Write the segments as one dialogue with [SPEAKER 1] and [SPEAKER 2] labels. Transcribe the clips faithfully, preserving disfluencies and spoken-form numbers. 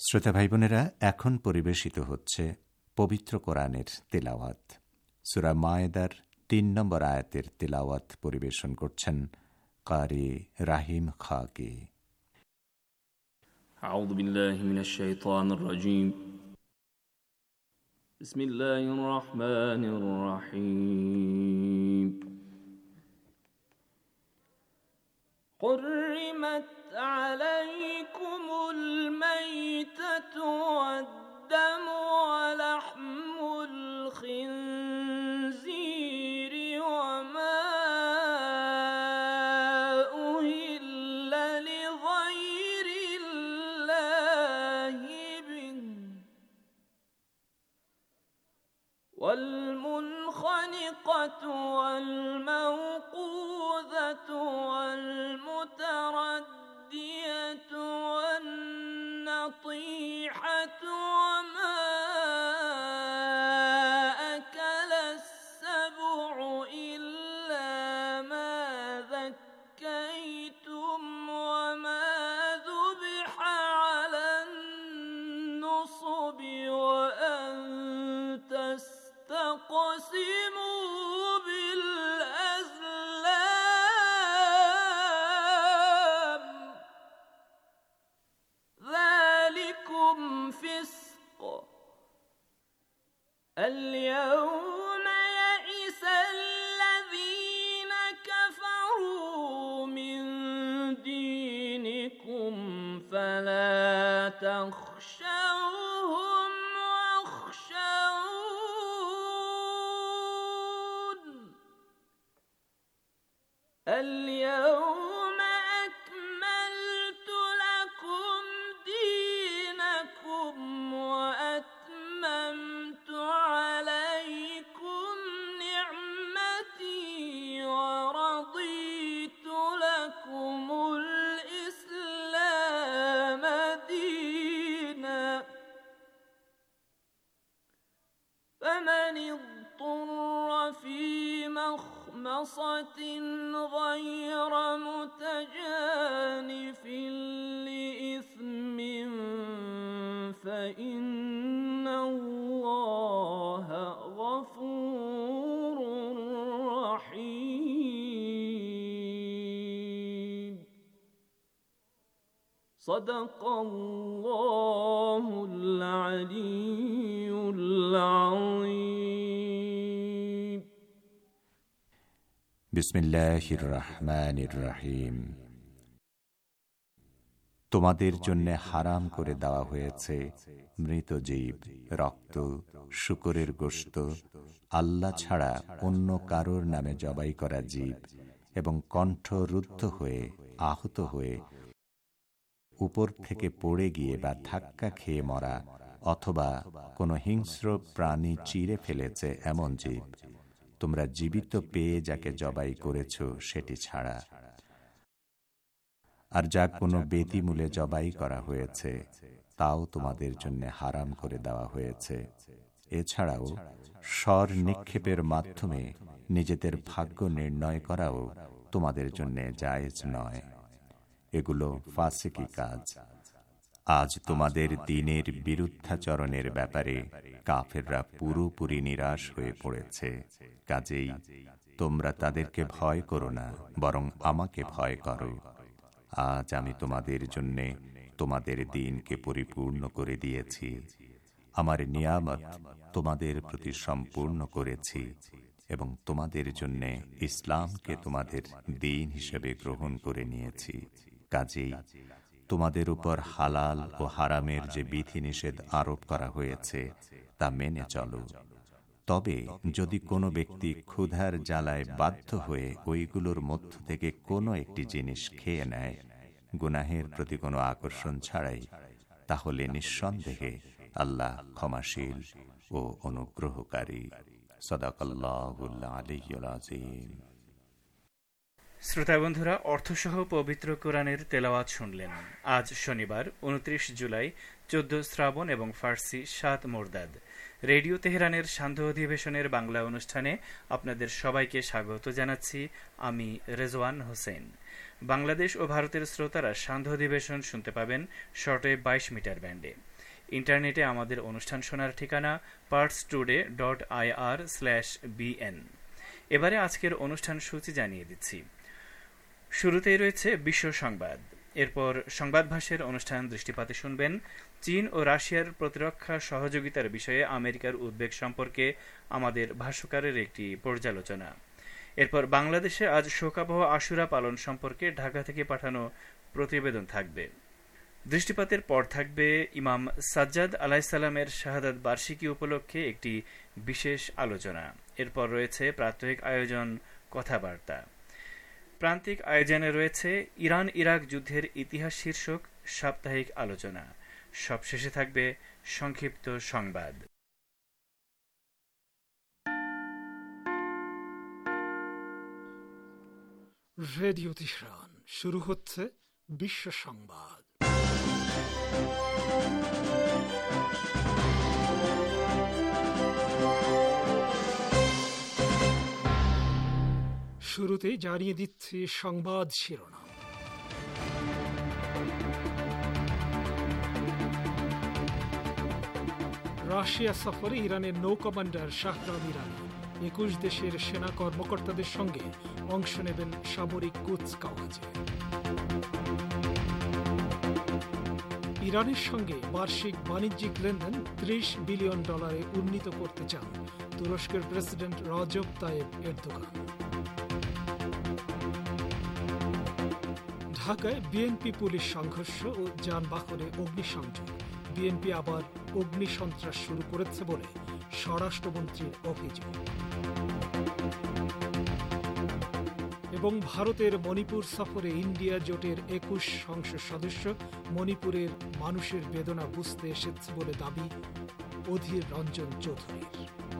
[SPEAKER 1] শ্রোতা ভাই বোনেরা, এখন পরিবেশিত হচ্ছে পবিত্র কোরআনের তেলাওয়াত। সূরা মায়েদার তিন নম্বর আয়াতের তেলাওয়াত পরিবেশন করছেন কারি রাহিম খাকি।
[SPEAKER 2] আউযু বিল্লাহি মিনাশ শাইতানির রাজীম। বিসমিল্লাহির রহমানির রহিম। حرمت عليكم الميتة والدم ولحم الخنزير وما أهل لغير الله به والمنخنقة والموقوذة والمتردية والنطيحة وما أكل السبع إلا ما ذكيتم وما ذبح على النصب وأن تستقسموا بالأزلام ذلكم فسق. اليوم يئس الذين كفروا من دينكم فلا تخشوهم واخشون. اليوم أكملت لكم دينكم وأتممت عليكم نعمتي ورضيت لكم الإسلام دينا. فمن اضطر في مخمصة غير متجانف لإثم فإن الله غفور رحيم. صدق الله العلي العظيم.
[SPEAKER 1] বিসমিল্লাহির রহমানির রহিম। তোমাদের জন্য হারাম করে দেওয়া হয়েছে মৃত জীব, রক্ত, শূকরের গোশত, আল্লাহ ছাড়া অন্য কারোর নামে জবাই করা জীব এবং কণ্ঠ রুদ্ধ হয়ে, আহত হয়ে, উপর থেকে পড়ে গিয়ে বা ধাক্কা খেয়ে মরা অথবা কোনো হিংস্র প্রাণী চিরে ফেলেছে এমন জীব, তোমরা জীবিত পেয়ে যাকে জবাই করেছ সেটি ছাড়া। আর যা কোনো বেদিমূলে জবাই করা হয়েছে তাও তোমাদের জন্য হারাম করে দেওয়া হয়েছে। এছাড়াও স্বর নিক্ষেপের মাধ্যমে নিজেদের ভাগ্য নির্ণয় করাও তোমাদের জন্য জায়েজ নয়। এগুলো ফাসিকি কাজ। আজ তোমাদের দ্বীনের বিরুদ্ধাচরণের ব্যাপারে কাফেররা পুরোপুরি নিরাশ হয়ে পড়েছে। কাজেই তোমরা তাদেরকে ভয় করো না, বরং আমাকে ভয় করো। আজ আমি তোমাদের জন্য তোমাদের দ্বীনকে পরিপূর্ণ করে দিয়েছি, আমার নিয়ামত তোমাদের প্রতি সম্পূর্ণ করেছি এবং তোমাদের জন্য ইসলামকে তোমাদের দ্বীন হিসেবে গ্রহণ করে নিয়েছি। কাজেই তোমাদের উপর হালাল ও হারামের যে বিধিনিষেধ আরোপ করা হয়েছে তা মেনে চলো। তবে যদি কোনো ব্যক্তি ক্ষুধার জ্বালায় বাধ্য হয়ে ওইগুলোর মধ্য থেকে কোনো একটি জিনিস খেয়ে নেয় গুনাহের প্রতি কোনো আকর্ষণ ছাড়াই, তাহলে নিঃসন্দেহে আল্লাহ ক্ষমাশীল ও অনুগ্রহকারী। সাদাকাল্লাহুল আলিয়্যুল আযীম।
[SPEAKER 3] শ্রোতা বন্ধুরা, অর্থসহ পবিত্র কোরআনের তেলাওয়াত শুনলেন। আজ শনিবার উনত্রিশ জুলাই, চোদ্দ শ্রাবণ এবং ফার্সি সাত মোরদাদ। রেডিও তেহরানের সান্ধ্য অধিবেশনের বাংলা অনুষ্ঠানে আপনাদের সবাইকে স্বাগত জানাচ্ছি। আমি রেজওয়ান হোসেন। বাংলাদেশ ও ভারতের শ্রোতারা সান্ধ্য অধিবেশন শুনতে পাবেন শর্টওয়েভ বাইশ মিটার ব্যান্ডে। ইন্টারনেটে আমাদের অনুষ্ঠান শোনার ঠিকানা Pars today dot IR slash BN. এবারে আজকের অনুষ্ঠান সূচি জানিয়ে দিচ্ছি। শুরুতেই রয়েছে বিশ্ব সংবাদ, এরপর সংবাদ ভাষ্যের অনুষ্ঠান দৃষ্টিপাতে শুনবেন চীন ও রাশিয়ার প্রতিরক্ষা সহযোগিতার বিষয়ে আমেরিকার উদ্বেগ সম্পর্কে আমাদের ভাষ্যকারের একটি পর্যালোচনা। এরপর বাংলাদেশে আজ শোকাবহ আশুরা পালন সম্পর্কে ঢাকা থেকে পাঠানো প্রতিবেদন থাকবে। দৃষ্টিপাতের পর থাকবে ইমাম সাজ্জাদ আলাইসাল্লামের শাহাদাত বার্ষিকী উপলক্ষে একটি বিশেষ আলোচনা। এরপর রয়েছে প্রাত্যহিক আয়োজন কথাবার্তা। প্রান্তিক আয়োজনে রয়েছে ইরান ইরাক যুদ্ধের ইতিহাস শীর্ষক সাপ্তাহিক আলোচনা। সবশেষে থাকবে সংক্ষিপ্ত সংবাদ।
[SPEAKER 4] রেডিও তেহরান, শুরু হচ্ছে বিশ্ব সংবাদ। শুরুতে জানিয়ে দিচ্ছি সংবাদ শিরোনাম। রাশিয়া সফরে ইরানের নৌ কমান্ডার শাহরাম ইরানি একুশ দেশের সেনা কর্মকর্তাদের সঙ্গে অংশ নেবেন সামরিক কুচকাওয়াজে। ইরানের সঙ্গে বার্ষিক বাণিজ্যিক লেনদেন ত্রিশ বিলিয়ন ডলারে উন্নীত করতে চান তুরস্কের প্রেসিডেন্ট রজব তাইয়েব এরদোগান। ঢাকায় বিএনপি পুলিশ সংঘর্ষ ও যানবাহনে অগ্নিসংযোগ, বিএনপি আবার অগ্নিসন্ত্রাস শুরু করেছে বলে স্বরাষ্ট্রমন্ত্রীর অভিযোগ। এবং ভারতের মণিপুর সফরে ইন্ডিয়া জোটের একুশ সংসদ সদস্য মণিপুরের মানুষের বেদনা বুঝতে এসেছে বলে দাবি অধীর রঞ্জন চৌধুরীর।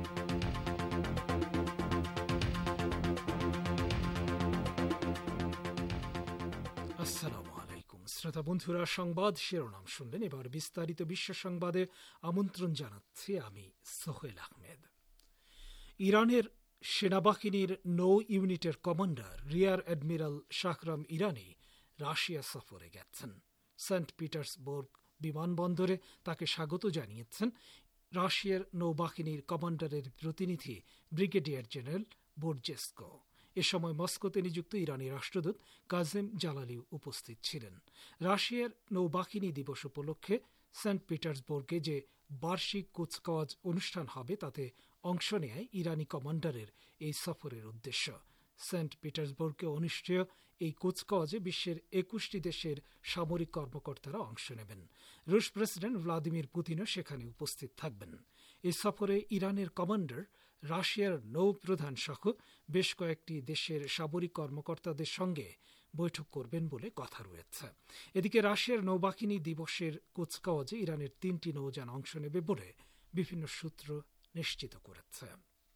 [SPEAKER 4] আসসালামু আলাইকুম শ্রোতা বন্ধুরা, সংবাদ শিরোনাম শুনলেন। এবার বিস্তারিত বিশ্ব সংবাদে আমন্ত্রণ জানাচ্ছি আমি সোহেল আহমেদ। ইরানের সেনাবাহিনীর নৌ ইউনিটের commander rear admiral Shahram Irani Russia সফরে গেছেন। সেন্ট পিটার্সবার্গ বিমানবন্দরে তাকে স্বাগত জানিয়েছেন রাশিয়ার নৌবাহিনীর কমান্ডারের প্রতিনিধি ব্রিগেডিয়ার জেনারেল বোরজেস্কো। এ সময় মস্কোতে নিযুক্ত ইরানি রাষ্ট্রদূত কাজেম জালালি উপস্থিত ছিলেন। রাশিয়ার নৌবাহিনী দিবস উপলক্ষে সেন্ট পিটার্সবার্গে যে বার্ষিক কুচকাওয়াজ অনুষ্ঠান হবে তাতে অংশ নেয় ইরানি কমান্ডারের এই সফরের উদ্দেশ্য। সেন্ট পিটার্সবার্গে অনুষ্ঠেয় এই কুচকাওয়াজে বিশ্বের একুশটি দেশের সামরিক কর্মকর্তারা অংশ নেবেন। রুশ প্রেসিডেন্ট ভ্লাদিমির পুতিনও সেখানে উপস্থিত থাকবেন। এই সফরে ইরানের কমান্ডার রাশিয়ার নৌ প্রধান সহ বেশ কয়েকটি দেশের সামরিক কর্মকর্তাদের সঙ্গে বৈঠক করবেন বলে কথা রয়েছে। এদিকে রাশিয়ার নৌবাহিনী দিবসের কুচকাওয়াজে ইরানের তিনটি নৌযান অংশ নেবে বলে বিভিন্ন সূত্র নিশ্চিত করেছে।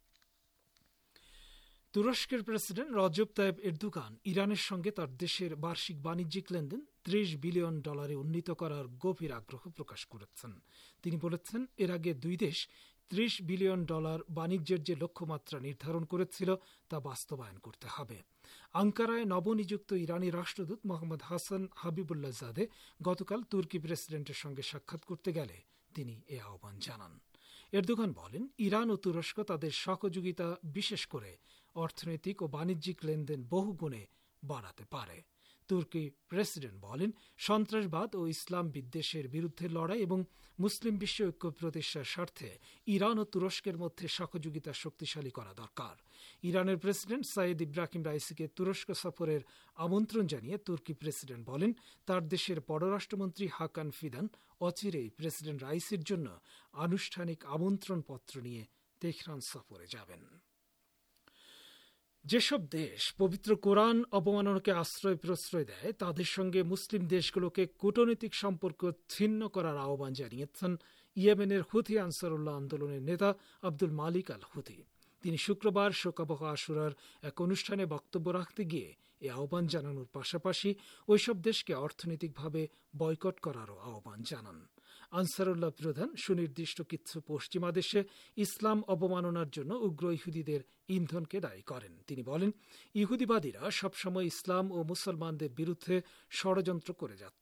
[SPEAKER 4] তুরস্কের প্রেসিডেন্ট রজব তাইয়েব এরদোগান ইরানের সঙ্গে তার দেশের বার্ষিক বাণিজ্যিক লেনদেন ত্রিশ বিলিয়ন ডলারে উন্নীত করার গভীর আগ্রহ প্রকাশ করেছেন। তিনি বলেছেন, এর আগে দুই দেশ ত্রিশ বিলিয়ন ডলার বাণিজ্যের যে লক্ষ্যমাত্রা নির্ধারণ করেছিল তা বাস্তবায়ন করতে হবে। আঙ্কারায় নবনিযুক্ত ইরানি রাষ্ট্রদূত মোহাম্মদ হাসান হাবিবুল্লাহ জাদে গতকাল তুর্কি প্রেসিডেন্টের সঙ্গে সাক্ষাৎ করতে গেলে তিনি এ আহ্বান জানান। এরদোগান বলেন, ইরান ও তুরস্ক তাদের সহযোগিতা বিশেষ করে অর্থনৈতিক ও বাণিজ্যিক লেনদেন বহুগুণে বাড়াতে পারে। তুর্কি প্রেসিডেন্ট বলেন, সন্ত্রাসবাদ ও ইসলাম বিদ্বেষের বিরুদ্ধে লড়াই এবং মুসলিম বিশ্ব ঐক্য প্রতিষ্ঠার স্বার্থে ইরান ও তুরস্কের মধ্যে সহযোগিতা শক্তিশালী করা দরকার। ইরানের প্রেসিডেন্ট সাইদ ইব্রাহিম রাইসিকে তুরস্ক সফরের আমন্ত্রণ জানিয়ে তুর্কি প্রেসিডেন্ট বলেন, তার দেশের পররাষ্ট্রমন্ত্রী হাকান ফিদান অচিরেই প্রেসিডেন্ট রাইসির জন্য আনুষ্ঠানিক আমন্ত্রণপত্র নিয়ে তেহরান সফরে যাবেন। যেসব দেশ পবিত্র কোরআন অবমাননাকে আশ্রয় প্রশ্রয় দেয় তাদের সঙ্গে মুসলিম দেশগুলোকে কূটনৈতিক সম্পর্ক ছিন্ন করার আহ্বান জানিয়েছেন ইয়েমেনের হুথি আনসারুল্লাহ আন্দোলনের নেতা আব্দুল মালিক আল হুথি। তিনি শুক্রবার শোকাবহ আশুরার এক অনুষ্ঠানে বক্তব্য রাখতে গিয়ে এ আহ্বান জানানোর পাশাপাশি ওইসব দেশকে অর্থনৈতিকভাবে বয়কট করারও আহ্বান জানান। আনসারুল্লাহ প্রধান সুনির্দিষ্ট কিছু পশ্চিমা দেশে ইসলাম অবমাননার জন্য উগ্র ইহুদিদের ইন্ধনকে দায়ী করেন। তিনি বলেন, ইহুদিবাদীরা সবসময় ইসলাম ও মুসলমানদের বিরুদ্ধে ষড়যন্ত্র করে যাচ্ছে।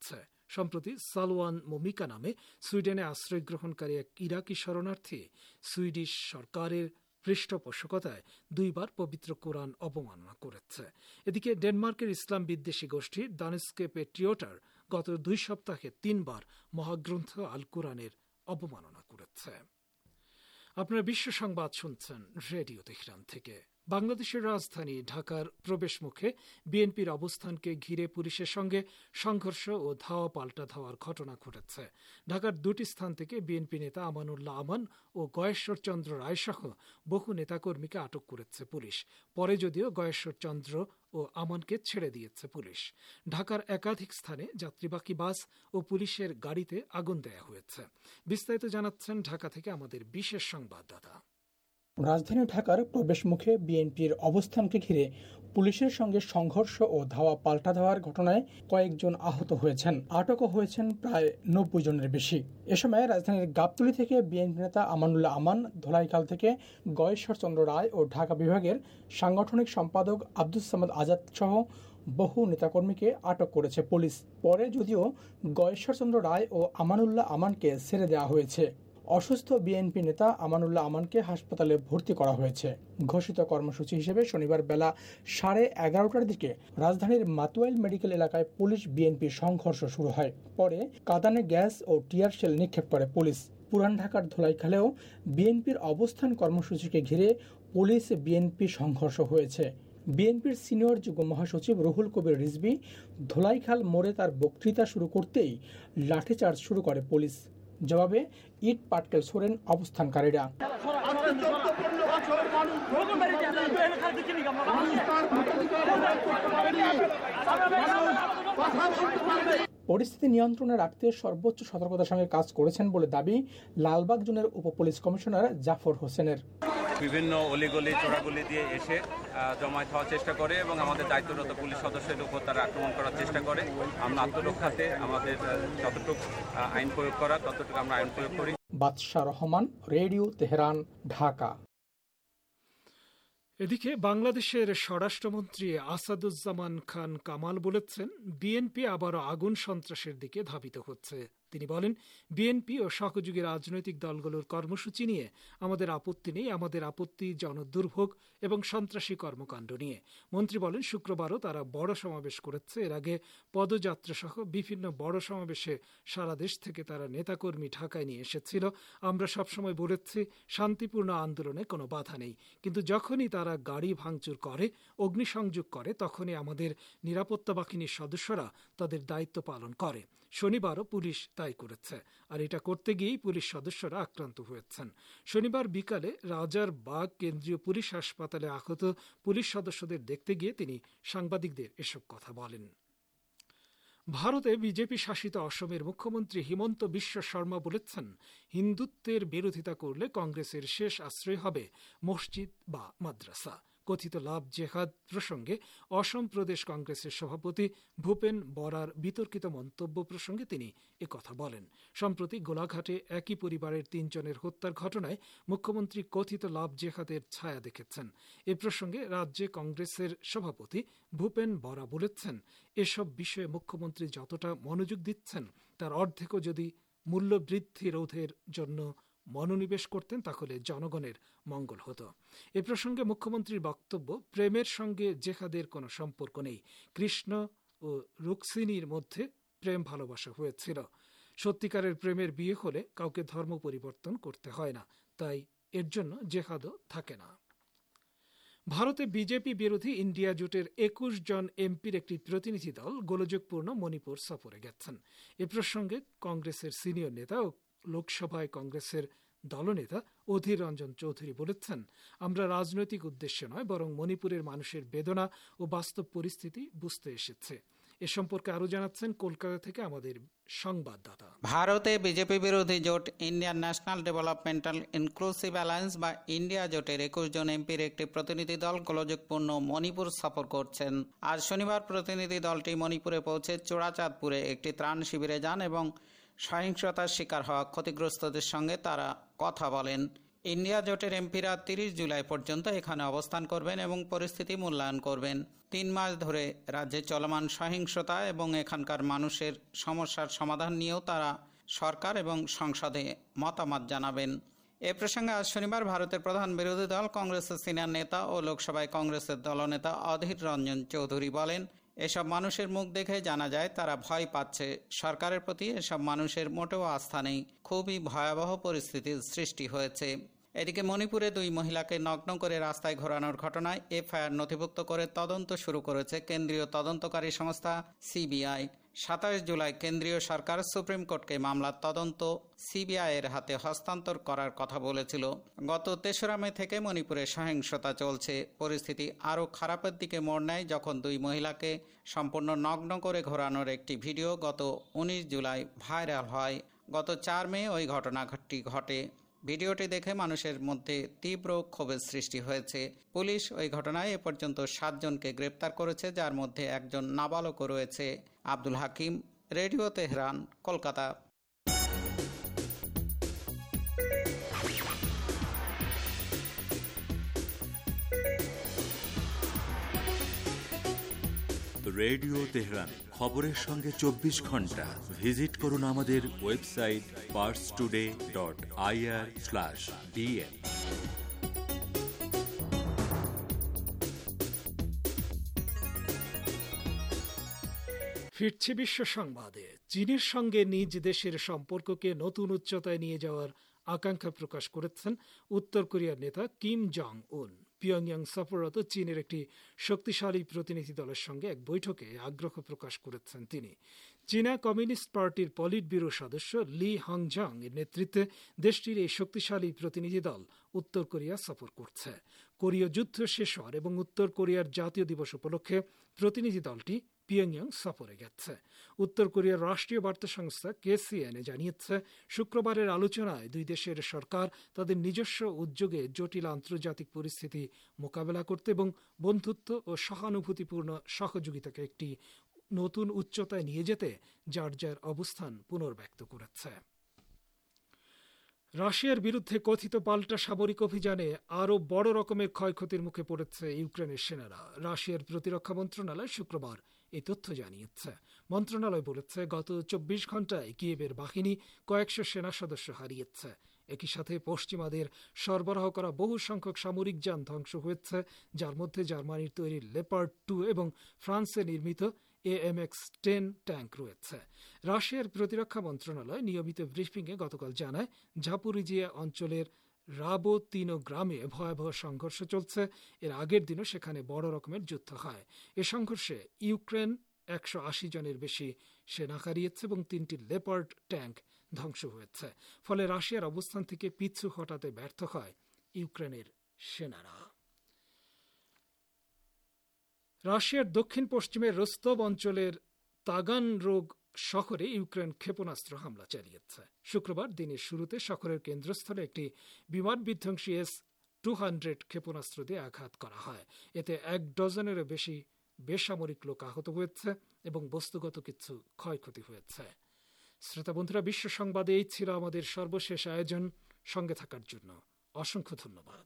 [SPEAKER 4] সম্প্রতি সালওয়ান মমিকা নামে সুইডেনে আশ্রয় গ্রহণকারী এক ইরাকি শরণার্থী সুইডিশ সরকারের পৃষ্ঠপোষকতায় দুইবার পবিত্র কোরআন অবমাননা করেছে। এদিকে ডেনমার্কের ইসলাম বিদ্বেষী গোষ্ঠী দানেস্কে পেট্রিয়টার গত দুই সপ্তাহে তিনবার মহাগ্রন্থ আল কোরআনের অবমাননা করেছে। আপনারা বিশ্ব সংবাদ শুনছেন রেডিও তেহরান থেকে। বাংলাদেশের রাজধানী ঢাকার প্রবেশ মুখে বিএনপির অবস্থানকে ঘিরে পুলিশের সঙ্গে সংঘর্ষ ও ধাওয়া পাল্টা ধাওয়ার ঘটনা ঘটেছে। ঢাকার দুটি স্থান থেকে বিএনপি নেতা আমানুল্লাহ আমান ও গয়েশ্বর চন্দ্র রায় সহ বহু নেতাকর্মীকে আটক করেছে পুলিশ। পরে যদিও গয়েশ্বর চন্দ্র ও আমানকে ছেড়ে দিয়েছে পুলিশ। ঢাকার একাধিক স্থানে যাত্রীবাহী বাস ও পুলিশের গাড়িতে আগুন দেয়া হয়েছে। বিস্তারিত জানাচ্ছেন ঢাকা থেকে আমাদের বিশেষ সংবাদদাতা।
[SPEAKER 5] রাজধানী ঢাকার প্রবেশ মুখে বিএনপির অবস্থানকে ঘিরে পুলিশের সঙ্গে সংঘর্ষ ও ধাওয়া পাল্টা ধাওয়ার ঘটনায় কয়েকজন আহত হয়েছেন, আটকও হয়েছেন প্রায় নব্বই জনের বেশি। এ সময় রাজধানীর গাবতলী থেকে বিএনপি নেতা আমানুল্লাহ আমান, ধোলাইখাল থেকে গয়েশ্বর চন্দ্র রায় ও ঢাকা বিভাগের সাংগঠনিক সম্পাদক আব্দুস সামাদ আজাদ সহ বহু নেতাকর্মীকে আটক করেছে পুলিশ। পরে যদিও গয়েশ্বর চন্দ্র রায় ও আমানুল্লাহ আমানকে ছেড়ে দেওয়া হয়েছে। অসুস্থ বিএনপি নেতা আমানুল্লাহ আমানকে হাসপাতালে ভর্তি করা হয়েছে। ঘোষিত কর্মসূচি হিসেবে শনিবার বেলা সাড়ে এগারোটার দিকে রাজধানীর মাতুয়াইল মেডিকেল এলাকায় পুলিশ বিএনপি সংঘর্ষ শুরু হয়। পরে কাঁদানে গ্যাস ও টিয়ার শেল নিক্ষেপ করে পুলিশ। পুরান ঢাকার ধোলাইখালেও বিএনপির অবস্থান কর্মসূচিকে ঘিরে পুলিশ বিএনপি সংঘর্ষ হয়েছে। বিএনপির সিনিয়র যুগ্ম মহাসচিব রুহুল কবির রিজভী ধোলাইখাল মোড়ে তার বক্তৃতা শুরু করতেই লাঠিচার্জ শুরু করে পুলিশ। জবাবে ইট পাটকেল ছোড়েন অবস্থানকারীরা। পরিস্থিতি নিয়ন্ত্রণে রাখতে সর্বোচ্চ সতর্কতার সঙ্গে কাজ করেছেন বলে দাবি লালবাগ জোনের উপ পুলিশ কমিশনার জাফর হোসেনের।
[SPEAKER 6] বিভিন্ন অলিগলি চোরাগলি দিয়ে এসে জমায়েত হওয়ার চেষ্টা করে এবং আমাদের দায়িত্বরত পুলিশ সদস্যদের উপর তারা আক্রমণ করার চেষ্টা করে। আমরা আত্মরক্ষাতে আমাদের যতটুকু আইন প্রয়োগ করা ততটুকু আমরা আইন প্রয়োগ করি।
[SPEAKER 5] Badsha Rahman, radio Tehran, Dhaka.
[SPEAKER 4] এদিকে বাংলাদেশের স্বরাষ্ট্রমন্ত্রী আসাদুজ্জামান খান কামাল বলেছেন, বিএনপি আবারও আগুন সন্ত্রাসের দিকে ধাবিত হচ্ছে। তিনি বলেন, বিএনপি ও সহযোগী রাজনৈতিক দলগুলোর কর্মসূচি নিয়ে আমাদের আপত্তি নেই, আমাদের আপত্তি জনদুর্ভোগ এবং সন্ত্রাসী কর্মকাণ্ড নিয়ে। মন্ত্রী বলেন, শুক্রবারও তারা বড় সমাবেশ করেছে। এর আগে পদযাত্রা সহ বিভিন্ন বড় সমাবেশে সারা দেশ থেকে তারা নেতাকর্মী ঢাকায় নিয়ে এসেছিল। আমরা সবসময় বলেছি, শান্তিপূর্ণ আন্দোলনে কোনো বাধা নেই, কিন্তু যখনই তারা গাড়ি ভাঙচুর করে, অগ্নিসংযোগ করে, তখনই আমাদের নিরাপত্তা বাহিনীর সদস্যরা তাদের দায়িত্ব পালন করে। শনিবারও পুলিশ তাই করেছে, আর এটা করতে গিয়েই পুলিশ সদস্যরা আক্রান্ত হয়েছেন। শনিবার বিকালে রাজার বাগ কেন্দ্রীয় পুলিশ হাসপাতালে আহত পুলিশ সদস্যদের দেখতে গিয়ে তিনি সাংবাদিকদের এসব কথা বলেন। ভারতে বিজেপি শাসিত অসমের মুখ্যমন্ত্রী হিমন্ত বিশ্ব শর্মা বলেছেন, হিন্দুত্বের বিরোধিতা করলে কংগ্রেসের শেষ আশ্রয় হবে মসজিদ বা মাদ্রাসা। কথিত লাভ জেহাদ প্রসঙ্গে অসম প্রদেশ কংগ্রেসের সভাপতি ভূপেন বরার বিতর্কিত মন্তব্য প্রসঙ্গে তিনি একথা বলেন। সম্প্রতি গোলাঘাটে একই পরিবারের তিনজনের হত্যার ঘটনায় মুখ্যমন্ত্রী কথিত লাভ জেহাদের ছায়া দেখেছেন। এ প্রসঙ্গে রাজ্যে কংগ্রেসের সভাপতি ভূপেন বরা বলেছেন, এসব বিষয়ে মুখ্যমন্ত্রী যতটা মনোযোগ দিচ্ছেন তার অর্ধেকও যদি মূল্যবৃদ্ধি রোধের জন্য মনোনিবেশ করতেন তাহলে জনগণের মঙ্গল হতো। এ প্রসঙ্গে মুখ্যমন্ত্রীর বক্তব্য, প্রেমের সঙ্গে জেহাদের কোনো সম্পর্ক নেই। কৃষ্ণ ও রুক্মিণীর মধ্যে প্রেম ভালোবাসা হয়েছিল। সত্যিকারের প্রেমের বিয়ে হলে কাউকে ধর্ম পরিবর্তন করতে হয় না, তাই এর জন্য জেহাদও থাকে না। ভারতে বিজেপি বিরোধী ইন্ডিয়া জোটের একুশ জন এমপির একটি প্রতিনিধি দল গোলযোগপূর্ণ মণিপুর সফরে গেছেন। এ প্রসঙ্গে কংগ্রেসের সিনিয়র নেতা ও লোকসভায় কংগ্রেসের দলনেতা অধীর রঞ্জন চৌধুরী বলেছেন, আমরা রাজনৈতিক উদ্দেশ্যে নয় বরং মণিপুরের মানুষের বেদনা ও বাস্তব পরিস্থিতি বুঝতে এসেছে। এ সম্পর্কে আরো জানাচ্ছেন কলকাতা থেকে আমাদের সংবাদদাতা।
[SPEAKER 7] ভারতে বিজেপি বিরোধী জোট Indian national developmental inclusive alliance বা ইন্ডিয়া জোটের একুশ জন এমপির একটি প্রতিনিধি দল গোলযোগপূর্ণ মণিপুর সফর করছেন। আজ শনিবার প্রতিনিধি দলটি মণিপুরে পৌঁছে চোরাচাঁদপুরে একটি ত্রাণ শিবিরে যান এবং সহিংসতার শিকার হওয়া ক্ষতিগ্রস্তদের সঙ্গে তারা কথা বলেন। ইন্ডিয়া জোটের এমপিরা তিরিশ জুলাই পর্যন্ত এখানে অবস্থান করবেন এবং পরিস্থিতি মূল্যায়ন করবেন। তিন মাস ধরে রাজ্যে চলমান সহিংসতা এবং এখানকার মানুষের সমস্যার সমাধান নিয়েও তারা সরকার এবং সংসদে মতামত জানাবেন। এ প্রসঙ্গে আজ শনিবার ভারতের প্রধান বিরোধী দল কংগ্রেসের সিনিয়র নেতা ও লোকসভায় কংগ্রেসের দলনেতা অধীর রঞ্জন চৌধুরী বলেন, এসব মানুষের মুখ দেখে জানা যায় তারা ভয় পাচ্ছে। সরকারের প্রতি এসব মানুষের মোটেও আস্থা নেই। খুবই ভয়াবহ পরিস্থিতির সৃষ্টি হয়েছে। এদিকে মণিপুরে দুই মহিলাকে নগ্ন করে রাস্তায় ঘোরানোর ঘটনায় এফআইআর নথিভুক্ত করে তদন্ত শুরু করেছে কেন্দ্রীয় তদন্তকারী সংস্থা সিবিআই। সাতাশ জুলাই কেন্দ্রীয় সরকার সুপ্রিম কোর্টকে মামলার তদন্ত সিবিআই এর হাতে হস্তান্তর করার কথা বলেছিল। গত তেসরা মে থেকে মণিপুরে সহিংসতা চলছে। পরিস্থিতি আরও খারাপের দিকে মোড় নেয় যখন দুই মহিলাকে সম্পূর্ণ নগ্ন করে ঘোরানোর একটি ভিডিও গত উনিশ জুলাই ভাইরাল হয়। গত চার মে ওই ঘটনাটি ঘটে। ভিডিওটি দেখে মানুষের মধ্যে তীব্র ক্ষোভের সৃষ্টি হয়েছে। পুলিশ ওই ঘটনায় এ পর্যন্ত সাতজনকে গ্রেপ্তার করেছে, যার মধ্যে একজন নাবালকও রয়েছে। Abdul Hakim, radio Tehran, Kolkata.
[SPEAKER 8] Radio Tehran, খবরের সঙ্গে চব্বিশ ঘন্টা। ভিজিট করুন আমাদের website Pars today dot IR slash DN.
[SPEAKER 4] ফিরছে বিশ্ব সংবাদে। চীনের সঙ্গে নিজ দেশের সম্পর্ককে নতুন উচ্চতায় নিয়ে যাওয়ার আকাঙ্ক্ষা প্রকাশ করেছেন উত্তর কোরিয়ার নেতা কিম জং উন। পিয়ংইয়াং সফররত চীনের একটি শক্তিশালী প্রতিনিধি দলের সঙ্গে এক বৈঠকে আগ্রহ প্রকাশ করেছেন তিনি। চীনা কমিউনিস্ট পার্টির পলিট ব্যুরো সদস্য লি হংজাং এর নেতৃত্বে দেশটির এই শক্তিশালী প্রতিনিধি দল উত্তর কোরিয়া সফর করছে। কোরীয় যুদ্ধ শেষ হওয়ার এবং উত্তর কোরিয়ার জাতীয় দিবস উপলক্ষে প্রতিনিধি দলটি পিয়ংইয়াং সফরে গেছে। উত্তর কোরিয়ার রাষ্ট্রীয় বার্তা সংস্থা কেসিএনএ জানিয়েছে, শুক্রবারের আলোচনায় দুই দেশের সরকার তাদের নিজস্ব উদ্যোগে জটিল আন্তর্জাতিক পরিস্থিতি মোকাবেলা করতে এবং বন্ধুত্ব ও সহানুভূতিপূর্ণ সহযোগিতাকে একটি নতুন উচ্চতায় নিয়ে যেতে যার যার অবস্থান পুনর্ব্যক্ত করেছে। রাশিয়ার বিরুদ্ধে কথিত পাল্টা সামরিক অভিযানে আরও বড় রকমের ক্ষয়ক্ষতির মুখে পড়েছে ইউক্রেনের সেনারা। রাশিয়ার প্রতিরক্ষা মন্ত্রণালয় শুক্রবার এই তথ্য জানিয়েছে। মন্ত্রণালয় বলেছে, গত চব্বিশ ঘন্টায় কিয়েভের বাহিনী কয়েকশো সেনা সদস্য হারিয়েছে। একই সাথে পশ্চিমাদের সরবরাহ করা বহু সংখ্যক সামরিক যান ধ্বংস হয়েছে, যার মধ্যে জার্মানির তৈরি লেপার্ড টু এবং ফ্রান্সে নির্মিত এএমএক্স টেন ট্যাঙ্ক রয়েছে। রাশিয়ার প্রতিরক্ষা মন্ত্রণালয় নিয়মিত ব্রিফিংয়ে গতকাল জানায়, ঝাপুরিজিয়া অঞ্চলের রাবোতিনো গ্রামে ভয়াবহ সংঘর্ষ চলছে। এর আগের দিনও সেখানে বড় রকমের যুদ্ধ হয়। এ সংঘর্ষে ইউক্রেন একশো আশি জনের বেশি সেনা হারিয়েছে এবং তিনটি লেপার্ড ট্যাঙ্ক ধ্বংস হয়েছে। ফলে রাশিয়ার অবস্থান থেকে পিছু হটাতে ব্যর্থ হয় ইউক্রেনের সেনারা। রাশিয়ার দক্ষিণ পশ্চিমের রোস্তভ অঞ্চলের তাগানরোগ শহরে ইউক্রেন ক্ষেপণাস্ত্র হামলা চালিয়েছে। শুক্রবার দিনের শুরুতে শহরের কেন্দ্রস্থলে একটি বিমান বিধ্বংসী এস টু হান্ড্রেড ক্ষেপণাস্ত্র দিয়ে আঘাত করা হয়। এতে এক ডজনেরও বেশি বেসামরিক লোক আহত হয়েছে এবং বস্তুগত কিছু ক্ষয়ক্ষতি হয়েছে। শ্রোতা বন্ধুরা, বিশ্ব সংবাদে এই ছিল আমাদের সর্বশেষ আয়োজন। সঙ্গে থাকার জন্য অসংখ্য ধন্যবাদ।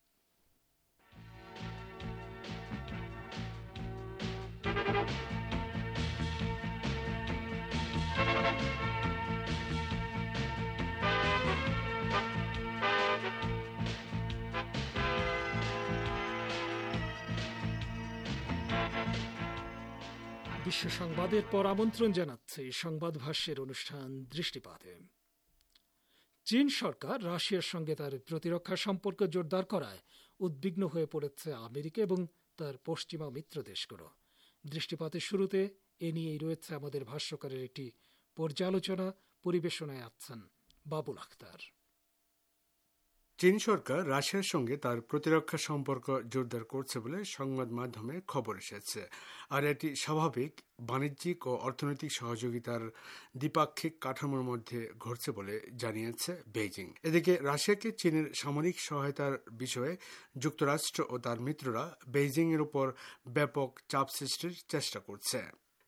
[SPEAKER 4] বিশ্ব সংবাদের পর আমন্ত্রণ জানাচ্ছে সংবাদ ভাষ্যের অনুষ্ঠান দৃষ্টিপাতে। চীন সরকার রাশিয়ার সঙ্গে তার প্রতিরক্ষা সম্পর্ক জোরদার করায় উদ্বিগ্ন হয়ে পড়েছে আমেরিকা এবং তার পশ্চিমা মিত্র দেশগুলো। দৃষ্টিপাতের শুরুতে এ নিয়েই রয়েছে আমাদের ভাষ্যকারের একটি পর্যালোচনা। পরিবেশনায় আছেন বাবুল আখতার।
[SPEAKER 9] চীন সরকার রাশিয়ার সঙ্গে তার প্রতিরক্ষা সম্পর্ক জোরদার করছে বলে সংবাদ মাধ্যমে খবর এসেছে, আর এটি স্বাভাবিক বাণিজ্যিক ও অর্থনৈতিক সহযোগিতার দ্বিপাক্ষিক কাঠামোর মধ্যে ঘটছে বলে জানিয়েছে বেইজিং। এদিকে রাশিয়াকে চীনের সামরিক সহায়তার বিষয়ে যুক্তরাষ্ট্র ও তার মিত্ররা বেইজিং এর উপর ব্যাপক চাপ সৃষ্টির চেষ্টা করছে।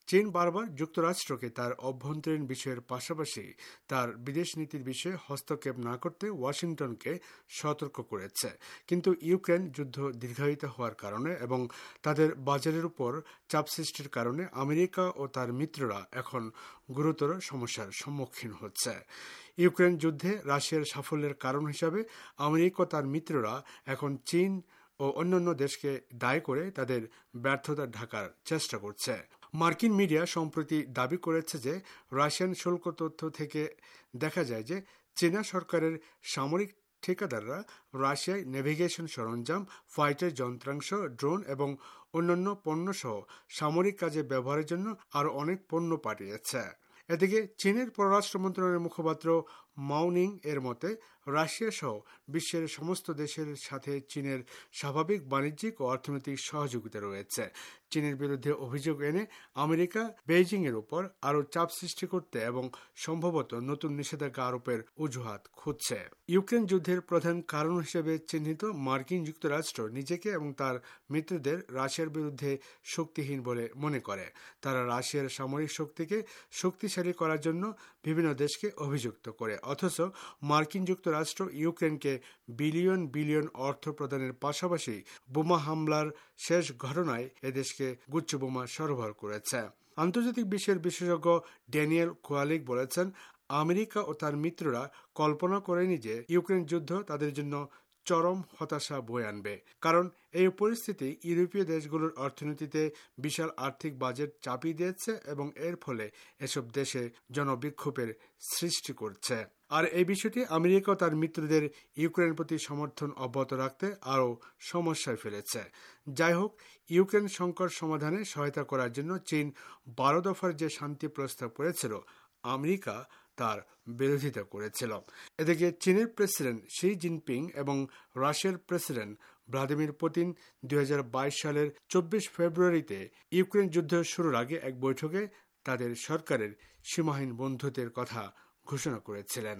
[SPEAKER 9] চীন বারবার যুক্তরাষ্ট্রকে তার অভ্যন্তরীণ বিষয়ের পাশাপাশি তার বিদেশ নীতির বিষয়ে হস্তক্ষেপ না করতে ওয়াশিংটনকে সতর্ক করেছে। কিন্তু ইউক্রেন যুদ্ধ দীর্ঘায়িত হওয়ার কারণে এবং তাদের বাজারের উপর চাপ সৃষ্টির কারণে আমেরিকা ও তার মিত্ররা এখন গুরুতর সমস্যার সম্মুখীন হচ্ছে। ইউক্রেন যুদ্ধে রাশিয়ার সাফল্যের কারণ হিসাবে আমেরিকা ও তার মিত্ররা এখন চীন ও অন্যান্য দেশকে দায়ী করে তাদের ব্যর্থতা ঢাকার চেষ্টা করছে। মার্কিন মিডিয়া সম্প্রতি দাবি করেছে যে রাশিয়ান শুল্ক তথ্য থেকে দেখা যায় যে চীনা সরকারের সামরিক ঠিকাদাররা রাশিয়ায় নেভিগেশন সরঞ্জাম, ফাইটার যন্ত্রাংশ, ড্রোন এবং অন্যান্য পণ্যসহ সামরিক কাজে ব্যবহারের জন্য আরও অনেক পণ্য পাঠিয়েছে। এদিকে চীনের পররাষ্ট্র মন্ত্রণালয়ের মুখপাত্র মাওনিং এর মতে রাশিয়া সহ বিশ্বের সমস্ত দেশের সাথে চীনের স্বাভাবিক বাণিজ্যিক ও অর্থনৈতিক সহযোগিতা রয়েছে। চীনের বিরুদ্ধে অভিযোগ এনে আমেরিকা বেইজিং এর উপর আরও চাপ সৃষ্টি করতে এবং সম্ভবত নতুন নিষেধাজ্ঞা আরোপের অজুহাত খুঁজছে। ইউক্রেন যুদ্ধের প্রধান কারণ হিসেবে চিহ্নিত মার্কিন যুক্তরাষ্ট্র নিজেকে এবং তার মিত্রদের রাশিয়ার বিরুদ্ধে শক্তিহীন বলে মনে করে। তারা রাশিয়ার সামরিক শক্তিকে শক্তিশালী করার জন্য বিভিন্ন দেশকে অভিযুক্ত করে, অথচ মার্কিন যুক্তরাষ্ট্র ইউক্রেনকে বিলিয়ন বিলিয়ন অর্থ প্রদানের পাশাপাশি বোমা হামলার শেষ ঘটনায় এদেশকে গুচ্ছ বোমা সরবরাহ করেছে। আন্তর্জাতিক বিশ্বের বিশেষজ্ঞ ড্যানিয়েল কোয়ালিক বলেছেন, আমেরিকা ও তার মিত্ররা কল্পনা করেনি যে ইউক্রেন যুদ্ধ তাদের জন্য চরম হতাশা বয়ে আনবে, কারণ এই পরিস্থিতি ইউরোপীয় দেশগুলোর অর্থনীতিতে বিশাল আর্থিক বাজেট চাপিয়ে দিয়েছে এবং এর ফলে এসব দেশে জনবিক্ষোভের সৃষ্টি করছে। আর এই বিষয়টি আমেরিকা ও তার মিত্রদের ইউক্রেনের প্রতি সমর্থন অব্যাহত রাখতে আরও সমস্যায় ফেলেছে। যাই হোক, ইউক্রেন সংকট সমাধানে সহায়তা করার জন্য চীন বারো দফার যে শান্তি প্রস্তাব করেছিল, আমেরিকা তার বিরোধিতা করেছিল। এদিকে চীনের প্রেসিডেন্ট শি জিনপিং এবং রাশিয়ার প্রেসিডেন্ট ভ্লাদিমির পুতিন দুই হাজার বাইশ সালের চব্বিশ ফেব্রুয়ারিতে ইউক্রেন যুদ্ধ শুরুর আগে এক বৈঠকে তাদের সরকারের সীমাহীন বন্ধুত্বের কথা ঘোষণা করেছিলেন।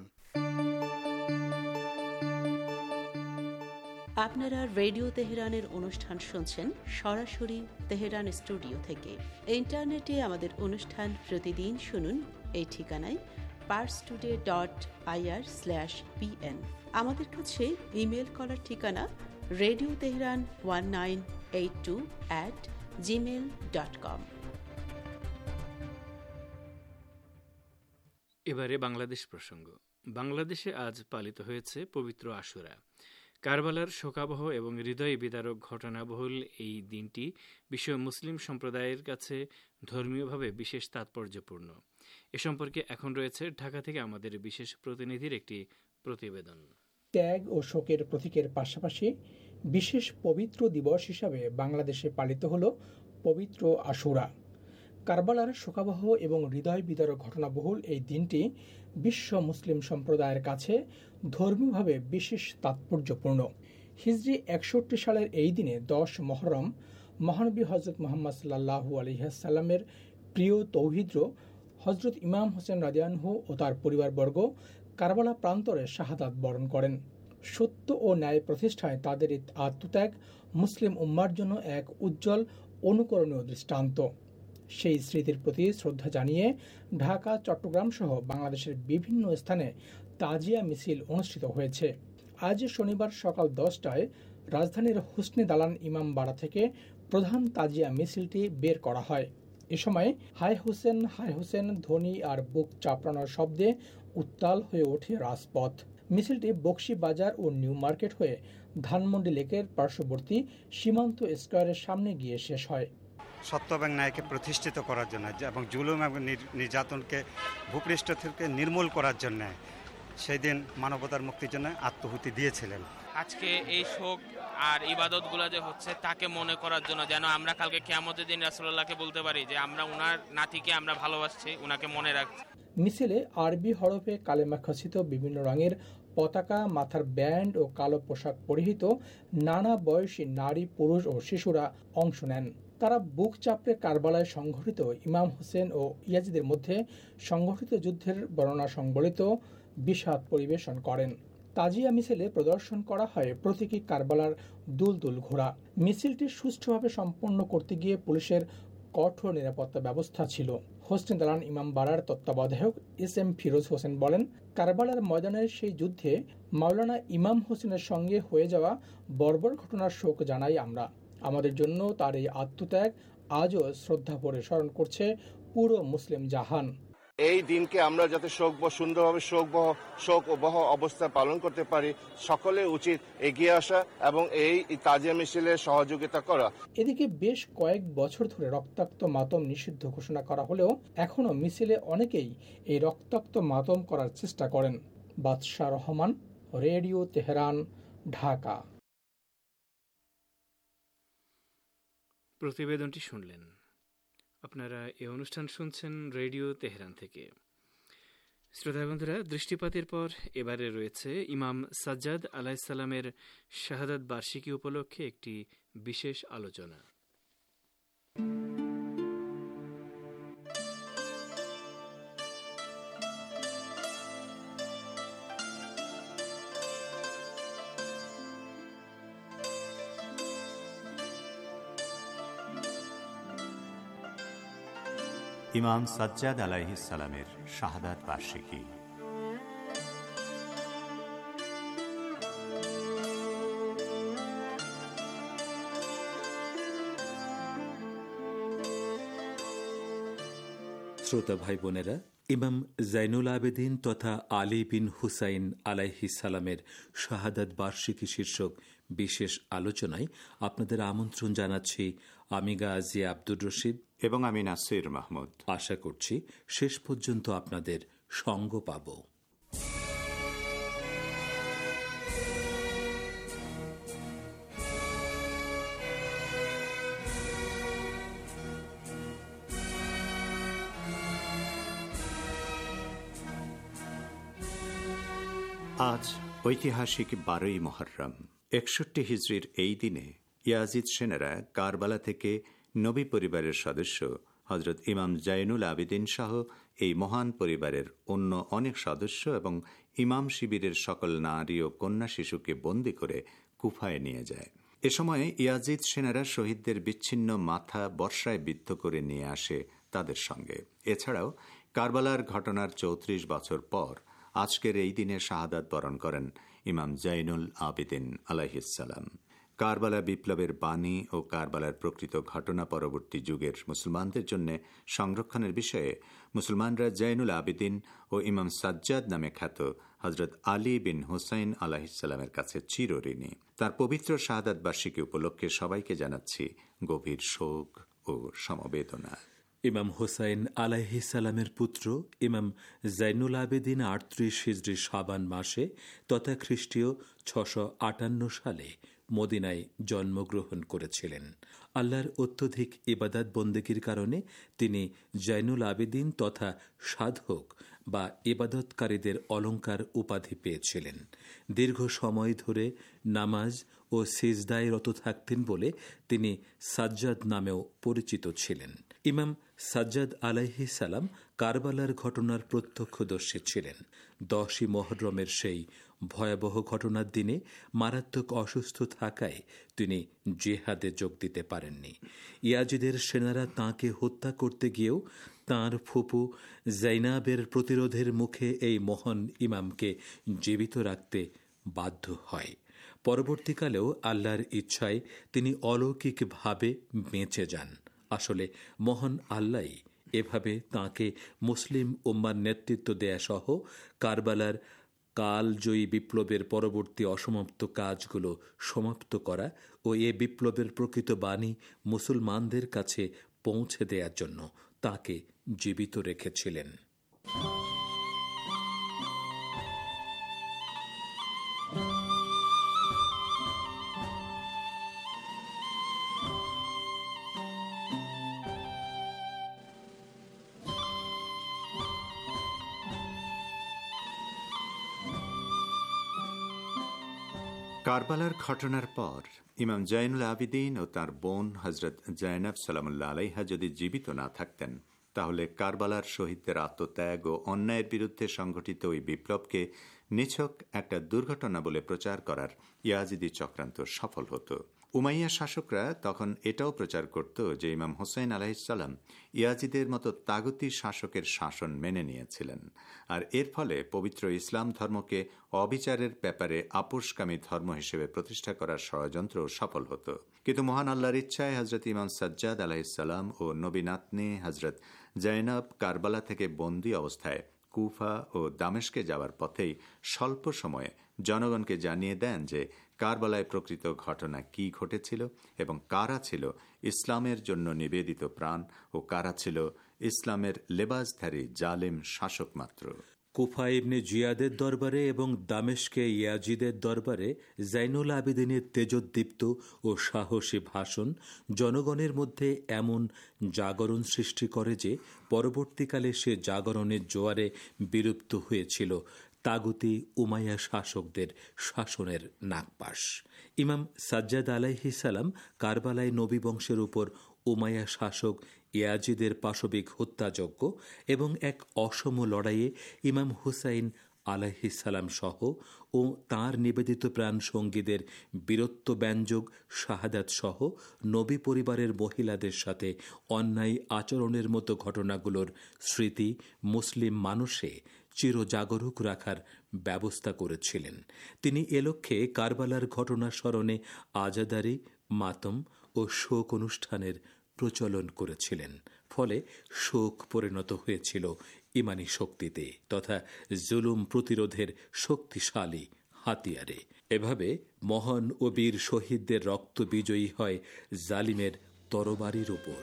[SPEAKER 10] আপনারা রেডিও তেহরানের অনুষ্ঠান শুনছেন সরাসরি তেহরান স্টুডিও থেকে। ইন্টারনেটে আমাদের অনুষ্ঠান প্রতিদিন শুনুন এই ঠিকানায় Pars today dot IR slash PN. আমাদের কাছে ইমেল করার ঠিকানা radio Tehran one nine eight two at Gmail dot com.
[SPEAKER 3] এবারে বাংলাদেশ প্রসঙ্গ। বাংলাদেশে আজ পালিত হয়েছে পবিত্র আশুরা। কারবালার শোকাবহ এবং হৃদয় বিদারক ঘটনাবহুল এই দিনটি বিশ্ব মুসলিম সম্প্রদায়ের কাছে ধর্মীয়ভাবে বিশেষ তাৎপর্যপূর্ণ। এ সম্পর্কে এখন রয়েছে ঢাকা থেকে আমাদের বিশেষ প্রতিনিধির একটি প্রতিবেদন।
[SPEAKER 5] ত্যাগ ও শোকের প্রতীকের পাশাপাশি বিশেষ পবিত্র দিবস হিসাবে বাংলাদেশে পালিত হল পবিত্র আশুরা। কারবালার শোকাবহ এবং হৃদয় বিদারক ঘটনাবহুল এই দিনটি বিশ্ব মুসলিম সম্প্রদায়ের কাছে ধর্মীয়ভাবে বিশেষ তাৎপর্যপূর্ণ। হিজরি একষট্টি সালের এই দিনে দশ মহরম মহানবী হজরত মোহাম্মদ সাল্লাল্লাহু আলাইহি সাল্লামের প্রিয় তৌহিদ্র হজরত ইমাম হোসেন রাদিয়ানহু ও তার পরিবারবর্গ কারবালা প্রান্তরে শাহাদাত বরণ করেন। সত্য ও ন্যায় প্রতিষ্ঠায় তাদের আত্মত্যাগ মুসলিম উম্মার জন্য এক উজ্জ্বল অনুকরণীয় দৃষ্টান্ত। সেই স্মৃতির প্রতি শ্রদ্ধা জানিয়ে ঢাকা, চট্টগ্রাম সহ বাংলাদেশের বিভিন্ন স্থানে তাজিয়া মিছিল অনুষ্ঠিত হয়েছে। আজ শনিবার সকাল দশটায় রাজধানীর হুসনে দালান ইমামবাড়া থেকে প্রধান তাজিয়া মিছিলটি বের করা হয়। এ সময় হায় হোসেন হায় হোসেন ধ্বনি আর বুক চাপড়ানোর শব্দে উত্তাল হয়ে ওঠে রাজপথ। মিছিলটি বকশী বাজার ও নিউ মার্কেট হয়ে ধানমন্ডি লেকের পার্শ্ববর্তী সীমান্ত স্কয়ারের সামনে গিয়ে শেষ হয়।
[SPEAKER 11] সত্য এবং ন্যায়কে প্রতিষ্ঠিত করার জন্য এবং জুলুম এবং নির্যাতনকে ভূপৃষ্ঠ থেকে নির্মূল করার জন্য সেই দিন মানবতার মুক্তির জন্য আত্মহুতি দিয়েছিলেন।
[SPEAKER 12] আজকে এই শোক আর ইবাদতগুলো যে হচ্ছে তাকে মনে করার জন্য, যেন আমরা কালকে কিয়ামতের দিন রাসূলুল্লাহকে বলতে পারি যে আমরা উনার নাতিকে আমরা ভালোবাসছি, উনাকে মনে রাখছি।
[SPEAKER 5] মিছিলে আরবি হরফে কালেমা খচিত বিভিন্ন রঙের পতাকা, মাথার ব্যান্ড ও কালো পোশাক পরিহিত নানা বয়সী নারী, পুরুষ ও শিশুরা অংশ নেন। তারা বুক চাপড়ে কারবালায় সংঘটিত ইমাম হোসেন ও ইয়াজিদের মধ্যে সংঘটিত যুদ্ধের বর্ণনা সংবলিত বিষাদ পরিবেশন করেন। তাজিয়া মিছিলে প্রদর্শন করা হয় প্রতীকী কারবালার দুলদুল ঘোড়া। মিছিলটি সুষ্ঠুভাবে সম্পন্ন করতে গিয়ে পুলিশের কঠোর নিরাপত্তা ব্যবস্থা ছিল। হোসনে দালান ইমাম বাড়ার তত্ত্বাবধায়ক এস এম ফিরোজ হোসেন বলেন, কারবালার ময়দানের সেই যুদ্ধে মাওলানা ইমাম হোসেনের সঙ্গে হয়ে যাওয়া বর্বর ঘটনার শোক জানাই আমরা। আমাদের জন্য তার এই আত্মত্যাগ আজও শ্রদ্ধা ভরে স্মরণ করছে পুরো মুসলিম জাহান।
[SPEAKER 13] এই দিনকে আমরা যাতে শোক সুন্দরভাবে শোক বহ শোক বহ অবস্থা পালন করতে পারি, সকলে উচিত এগিয়ে আসা এবং এই তাজিয়া মিছিলে সহযোগিতা করা।
[SPEAKER 5] এদিকে বেশ কয়েক বছর ধরে রক্তাক্ত মাতম নিষিদ্ধ ঘোষণা করা হলেও এখনো মিছিলে অনেকেই এই রক্তাক্ত মাতম করার চেষ্টা করেন। বাদশাহ রহমান, রেডিও তেহরান, ঢাকা।
[SPEAKER 3] প্রতিবেদনটি শুনলেন। আপনারা এই অনুষ্ঠান শুনছেন রেডিও তেহরান থেকে। শ্রোতা বন্ধুরা, দৃষ্টিপাতের পর এবারে রয়েছে ইমাম সাজ্জাদ আলাইহিসসালামের শাহাদাত বার্ষিকী উপলক্ষে একটি বিশেষ আলোচনা।
[SPEAKER 1] ইমাম সাজ্জাদ আলাইহিস সালামের শাহাদাত বার্ষিকী।
[SPEAKER 8] শ্রোতা ভাই বোনেরা, ইমাম জাইনুল আবেদিন তথা আলী বিন হুসাইন আলাইহিস সালামের শাহাদাত বার্ষিকী শীর্ষক বিশেষ আলোচনায় আপনাদের আমন্ত্রণ জানাচ্ছি আমি গাজী আব্দুর রশিদ
[SPEAKER 1] এবং আমি নাসির মাহমুদ।
[SPEAKER 8] আশা করছি শেষ পর্যন্ত আপনাদের সঙ্গ পাব।
[SPEAKER 1] আজ ঐতিহাসিক বারোই মুহররম। একষট্টি হিজরির এই দিনে ইয়াজিদ সেনারা কারবালা থেকে নবী পরিবারের সদস্য হজরত ইমাম জাইনুল আবেদিন সহ এই মহান পরিবারের অন্য অনেক সদস্য এবং ইমাম শিবিরের সকল নারী ও কন্যা শিশুকে বন্দী করে কুফায় নিয়ে যায়। এ সময় ইয়াজিদ সেনারা শহীদদের বিচ্ছিন্ন মাথা বর্ষায় বিদ্ধ করে নিয়ে আসে তাদের সঙ্গে। এছাড়াও কারবালার ঘটনার চৌত্রিশ বছর পর আজকের এই দিনে শাহাদাত বরণ করেন ইমাম জাইনুল আবেদিন আলাইহিস সালাম। কারবালা বিপ্লবের বাণী ও কারবালার প্রকৃত ঘটনা পরবর্তী যুগের মুসলমানদের জন্য সংরক্ষণের বিষয়ে মুসলমানরা জাইনুল আবেদিন ও ইমাম সাজ্জাদ নামে খ্যাত হজরত আলী বিন হুসাইন আলাইহিস সালামের কাছে চিরঋণী। তার পবিত্র শাহাদাত বার্ষিকী উপলক্ষে সবাইকে জানাচ্ছি গভীর শোক ও সমবেদনা।
[SPEAKER 8] ইমাম হুসাইন আলাইহিস সালামের পুত্র ইমাম জাইনুল আবেদিন আটত্রিশ হিজরি শাবান মাসে তথা খ্রিস্টীয় ছশো আটান্ন সালে মদিনায় জন্মগ্রহণ করেছিলেন। আল্লাহর অত্যধিক ইবাদত বন্দেগীর কারণে তিনি জাইনুল আবেদিন তথা সাধক বা ইবাদতকারীদের অলঙ্কার উপাধি পেয়েছিলেন। দীর্ঘ সময় ধরে নামাজ ও সিজদায় রত থাকতেন বলে তিনি সাজ্জাদ নামেও পরিচিত ছিলেন। ইমাম সাজ্জাদ আলাইহিস সালাম কারবালার ঘটনার প্রত্যক্ষদর্শী ছিলেন। দশই মুহররমের সেই ভয়াবহ ঘটনার দিনে মারাত্মক অসুস্থ থাকায় তিনি জিহাদে যোগ দিতে পারেননি। ইয়াজিদের সেনারা তাঁকে হত্যা করতে গিয়েও তাঁর ফুপু জাইনাবের প্রতিরোধের মুখে এই মহান ইমামকে জীবিত রাখতে বাধ্য হয়। পরবর্তীকালেও আল্লাহর ইচ্ছায় তিনি অলৌকিকভাবে বেঁচে যান। আসলে মহান আল্লাহ এভাবে তাঁকে মুসলিম উম্মার নেতৃত্ব দেয়া সহ কারবালার কালজয়ী বিপ্লবের পরবর্তী অসমাপ্ত কাজগুলো সমাপ্ত করা ও এ বিপ্লবের প্রকৃত বাণী মুসলমানদের কাছে পৌঁছে দেওয়ার জন্য তাঁকে জীবিত রেখেছিলেন।
[SPEAKER 1] কারবালার ঘটনার পর ইমাম জাইনুল আবেদিন ও তার বোন হজরত জাইনাব সালামুল্লাহ আলাইহা যদি জীবিত না থাকতেন, তাহলে কারবালার শহীদদের আত্মত্যাগ ও অন্যায়ের বিরুদ্ধে সংগঠিত ওই বিপ্লবকে নিছক একটা দুর্ঘটনা বলে প্রচার করার ইয়াজিদি চক্রান্ত সফল হতো। উমাইয়া শাসকরা তখন এটাও প্রচার করত যে ইমাম হোসেন আলাইহিসসালাম ইয়াজিদের মতো তাগুতি শাসকের শাসন মেনে নিয়েছিলেন, আর এর ফলে পবিত্র ইসলাম ধর্মকে অবিচারের ব্যাপারে আপোষকামী ধর্ম হিসেবে প্রতিষ্ঠা করার ষড়যন্ত্র সফল হতো। কিন্তু মহান আল্লাহর ইচ্ছায় হজরত ইমাম সাজ্জাদ আলাইহিসসালাম ও নবী নাতনি হজরত জাইনাব কারবালা থেকে বন্দী অবস্থায় কুফা ও দামেস্কে যাওয়ার পথেই স্বল্প সময়ে জনগণকে জানিয়ে দেন যে কারবালায় প্রকৃত ঘটনা কি ঘটেছিল এবং কারা ছিল ইসলামের জন্য নিবেদিত প্রাণ ও কারা ছিল ইসলামের লেবাসধারী জালেম শাসক মাত্র।
[SPEAKER 8] কুফা ইবনে জিয়াদের দরবারে এবং দামেস্কে ইয়াজিদের দরবারে জাইনুল আবেদিনের তেজোদ্দীপ্ত ও সাহসী ভাষণ জনগণের মধ্যে এমন জাগরণ সৃষ্টি করে যে পরবর্তীকালে সে জাগরণের জোয়ারে বিলুপ্ত হয়েছিল তাগুতি উমাইয়া শাসকদের শাসনের নাগপাশ। ইমাম সাজ্জাদ আলাইহিস সালাম কারবালায় নবী বংশের উপর উমাইয়া শাসক ইয়াজিদের পাশবিক হত্যাযজ্ঞ এবং এক অসম লড়াইয়ে ইমাম হুসাইন আলাইহিস সালাম সহ ও তাঁর নিবেদিত প্রাণ সঙ্গীদের বীরত্ব ব্যঞ্জক শাহাদাত সহ নবী পরিবারের মহিলাদের সাথে অন্যায় আচরণের মতো ঘটনাগুলোর স্মৃতি মুসলিম মানুষে চিরজাগরুক রাখার ব্যবস্থা করেছিলেন। তিনি এ লক্ষ্যে কারবালার ঘটনা স্মরণে আজাদারি, মাতম ও শোক অনুষ্ঠানের প্রচলন করেছিলেন। ফলে শোক পরিণত হয়েছিল ইমানি শক্তিতে তথা জুলুম প্রতিরোধের শক্তিশালী হাতিয়ারে। এভাবে মহান ও বীর শহীদদের রক্ত বিজয়ী হয় জালিমের তরবারির উপর।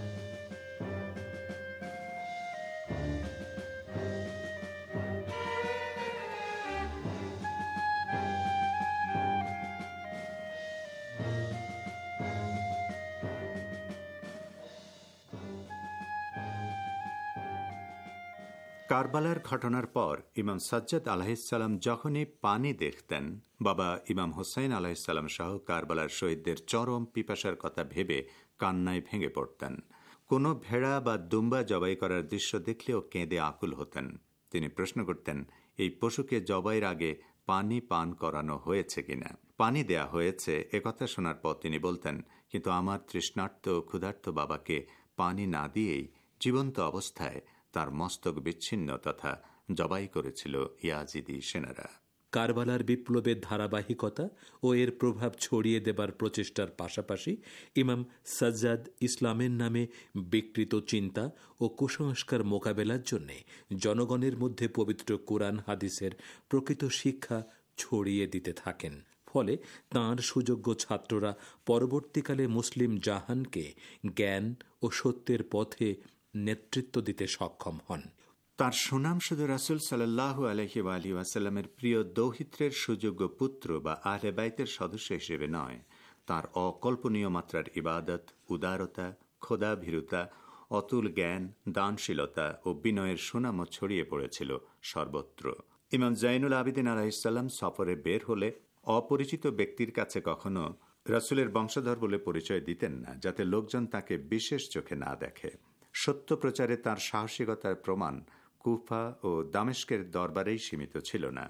[SPEAKER 1] কারবালার ঘটনার পর ইমাম সাজ্জাদ আলাইহিসসালাম যখনই পানি দেখতেন, বাবা ইমাম হোসাইন আলাইহিসসালাম সহ কারবালার শহীদদের চরম পিপাসার কথা ভেবে কান্নায় ভেঙে পড়তেন। কোনো ভেড়া বা দুম্বা জবাই করার দৃশ্য দেখলেও কেঁদে আকুল হতেন। তিনি প্রশ্ন করতেন, এই পশুকে জবাইয়ের আগে পানি পান করানো হয়েছে কিনা। পানি দেয়া হয়েছে একথা শোনার পর তিনি বলতেন, কিন্তু আমার তৃষ্ণার্ত ক্ষুধার্ত বাবাকে পানি না দিয়েই জীবন্ত অবস্থায় তার মস্তক বিচ্ছিন্ন তথা জবাই করেছিল ইয়াজিদি সেনারা।
[SPEAKER 8] কারবালার বিপ্লবের ধারাবাহিকতা ও এর প্রভাব ছড়িয়ে দেবার প্রচেষ্টার পাশাপাশি ইমাম সাজ্জাদ ইসলামের নামে বিকৃত চিন্তা ও কুসংস্কার মোকাবেলার জন্য জনগণের মধ্যে পবিত্র কোরআন হাদিসের প্রকৃত শিক্ষা ছড়িয়ে দিতে থাকেন। ফলে তাঁর সুযোগ্য ছাত্ররা পরবর্তীকালে মুসলিম জাহানকে জ্ঞান ও সত্যের পথে নেতৃত্ব দিতে সক্ষম হন।
[SPEAKER 1] তার সুনাম শুধু রাসূল সাল্লাল্লাহু আলাইহি ওয়া আলিহি ওয়াসাল্লামের প্রিয় দৌহিত্রের সুযোগ্য পুত্র বা আহলে বাইতের সদস্য হিসেবে নয়, তার অকল্পনীয় মাত্রার ইবাদত, উদারতা, খোদাভীরুতা, অতুল জ্ঞান, দানশীলতা ও বিনয়ের সুনামও ছড়িয়ে পড়েছিল সর্বত্র। ইমাম জাইনুল আবেদিন আলাইহিস সালাম সফরে বের হলে অপরিচিত ব্যক্তির কাছে কখনো রাসূলের বংশধর বলে পরিচয় দিতেন না, যাতে লোকজন তাকে বিশেষ চোখে না দেখে। সত্য প্রচারে তার সাহসিকতার প্রমাণ কুফা ও দামেস্কের দরবারেই সীমিত ছিল না।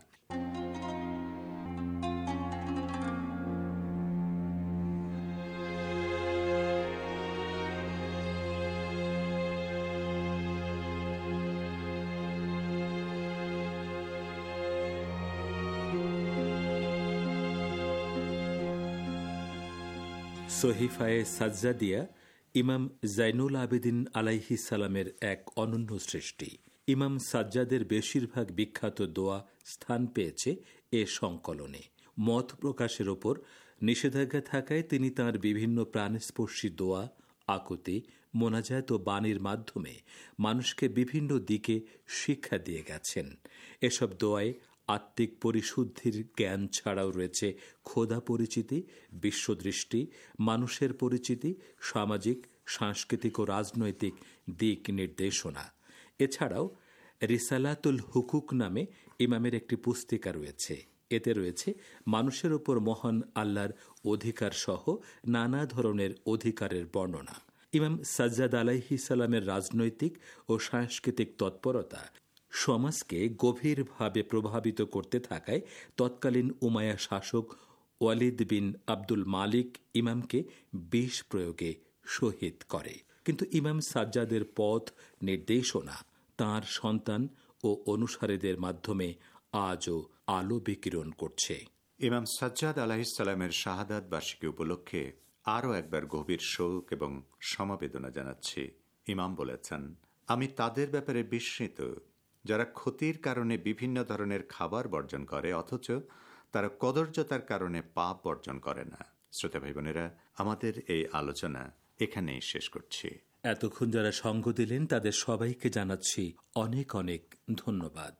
[SPEAKER 8] সহিফায়ে সাজ্জাদিয়া ইমাম জাইনুল আবেদিন আলাইহিস সালামের এক অনন্য সৃষ্টি। ইমাম সাজ্জাদের বেশিরভাগ বিখ্যাত দোয়া স্থান পেয়েছে এ সংকলনে। মত প্রকাশের ওপর নিষেধাজ্ঞা থাকায় তিনি তাঁর বিভিন্ন প্রাণস্পর্শী দোয়া, আকুতি, মোনাজাত ও বাণীর মাধ্যমে মানুষকে বিভিন্ন দিকে শিক্ষা দিয়ে গেছেন। এসব দোয়ায় আত্মিক পরিশুদ্ধির জ্ঞান ছাড়াও রয়েছে খোদা পরিচিতি, বিশ্বদৃষ্টি, মানুষের পরিচিতি, সামাজিক, সাংস্কৃতিক ও রাজনৈতিক দিক নির্দেশনা। এছাড়াও রিসালাতুল হুকুক নামে ইমামের একটি পুস্তিকা রয়েছে। এতে রয়েছে মানুষের উপর মহান আল্লাহর অধিকার সহ নানা ধরনের অধিকারের বর্ণনা। ইমাম সাজ্জাদ আলাইহিস সালামের রাজনৈতিক ও সাংস্কৃতিক তৎপরতা সমাজকে গভীরভাবে প্রভাবিত করতে থাকায় তৎকালীন উমাইয়া শাসক ওয়ালিদ বিন আব্দুল মালিক ইমামকে বিষ প্রয়োগে শহীদ করে। কিন্তু ইমাম সাজ্জাদের পথ নির্দেশনা তাঁর সন্তান ও অনুসারীদের মাধ্যমে আজও আলো বিকিরণ করছে।
[SPEAKER 1] ইমাম সাজ্জাদ আলাইহিসসালামের শাহাদাত বার্ষিকী উপলক্ষে আরও একবার গভীর শোক এবং সমবেদনা জানাচ্ছি। ইমাম বলেছেন, আমি তাদের ব্যাপারে বিস্মিত যারা ক্ষতির কারণে বিভিন্ন ধরনের খাবার বর্জন করে, অথচ তারা কদর্যতার কারণে পাপ বর্জন করে না। শ্রোতা ভাই বোনেরা, আমাদের এই আলোচনা এখানেই শেষ করছি।
[SPEAKER 8] এতক্ষণ যারা সঙ্গ দিলেন তাদের সবাইকে জানাচ্ছি অনেক অনেক ধন্যবাদ।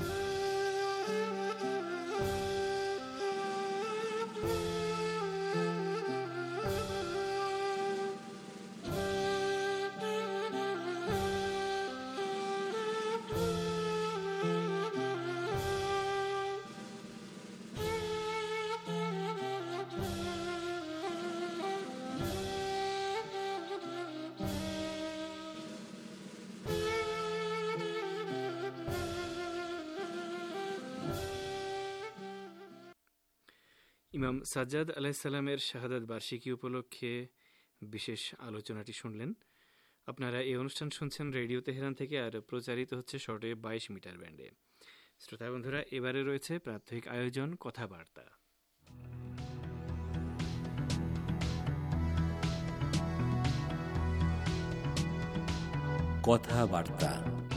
[SPEAKER 3] ইমাম সাজ্জাদ আলাইহিসসালামের শাহাদাত বার্ষিকী উপলক্ষে বিশেষ আলোচনাটি শুনলেন। আপনারা এই অনুষ্ঠান শুনছেন রেডিও তেহরান থেকে, আর প্রচারিত হচ্ছে শর্টওয়েভ বাইশ মিটার ব্যান্ডে। শ্রোতা বন্ধুরা, এবারে রয়েছে প্রাত্যহিক আয়োজন কথাবার্তা।
[SPEAKER 8] কথাবার্তা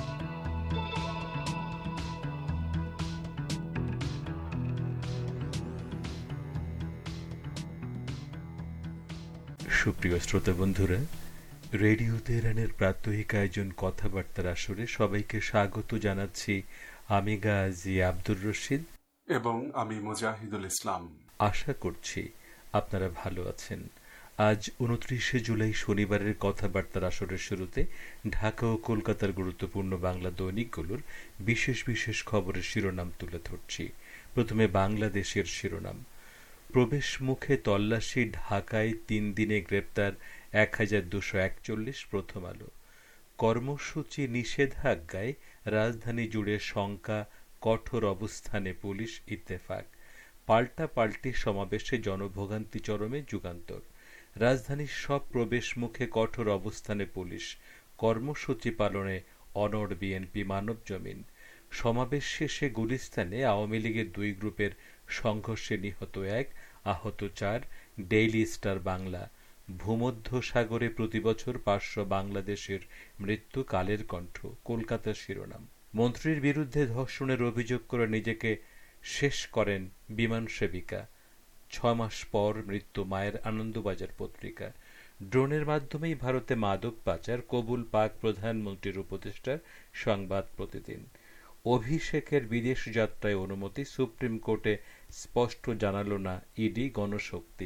[SPEAKER 8] সুপ্রিয় শ্রোতা বন্ধুরা, রেডিও তেহরানের প্রাত্যহিক আয়োজন কথাবার্তার আসরে সবাইকে স্বাগত জানাচ্ছি। আমি গাজী আব্দুর রশিদ
[SPEAKER 14] এবং আমি মুজাহিদুল ইসলাম।
[SPEAKER 8] আশা করছি আপনারা ভালো আছেন। আজ উনত্রিশে জুলাই শনিবারের কথাবার্তার আসরের শুরুতে ঢাকা ও কলকাতার গুরুত্বপূর্ণ বাংলা দৈনিকগুলোর বিশেষ বিশেষ খবরের শিরোনাম তুলে ধরছি। প্রথমে বাংলাদেশের শিরোনাম। প্রবেশ মুখে তল্লাশি, ঢাকায় তিন দিনে গ্রেপ্তার এক হাজার দুশো একচল্লিশ। প্রথম আলো। কর্মসূচি নিষেধাজ্ঞায় রাজধানী জুড়ে শঙ্কা, কঠোর অবস্থানে পুলিশ। ইত্তেফাক। পাল্টা পাল্টি সমাবেশে জনভোগান্তি চরমে। যুগান্তর। রাজধানীর সব প্রবেশ মুখে কঠোর অবস্থানে পুলিশ, কর্মসূচি পালনে অনড় বিএনপি। মানব জমিন। সমাবেশ শেষে গুলিস্তানে আওয়ামী লীগের দুই গ্রুপের সংঘর্ষে নিহত এক, আহত চার। Daily Star Bangla. ভূমধ্য সাগরে প্রতিবছর পাঁচশো বাংলাদেশের মৃত্যু। কালের কণ্ঠ। কলকাতা শিরোনাম। মন্ত্রীর বিরুদ্ধে ধর্ষণের অভিযোগ করে নিজেকে শেষ করেন বিমান সেবিকা, ছয় মাস পর মৃত্যু মায়ের। আনন্দবাজার পত্রিকা। ড্রোনের মাধ্যমেই ভারতে মাদক পাচার, কবুল পাক প্রধানমন্ত্রীর উপদেষ্টার। সংবাদ প্রতিদিন। অভিষেকের বিদেশ যাত্রায় অনুমতি, সুপ্রিম কোর্টে স্পষ্ট জানালো না ইডি। গণশক্তি।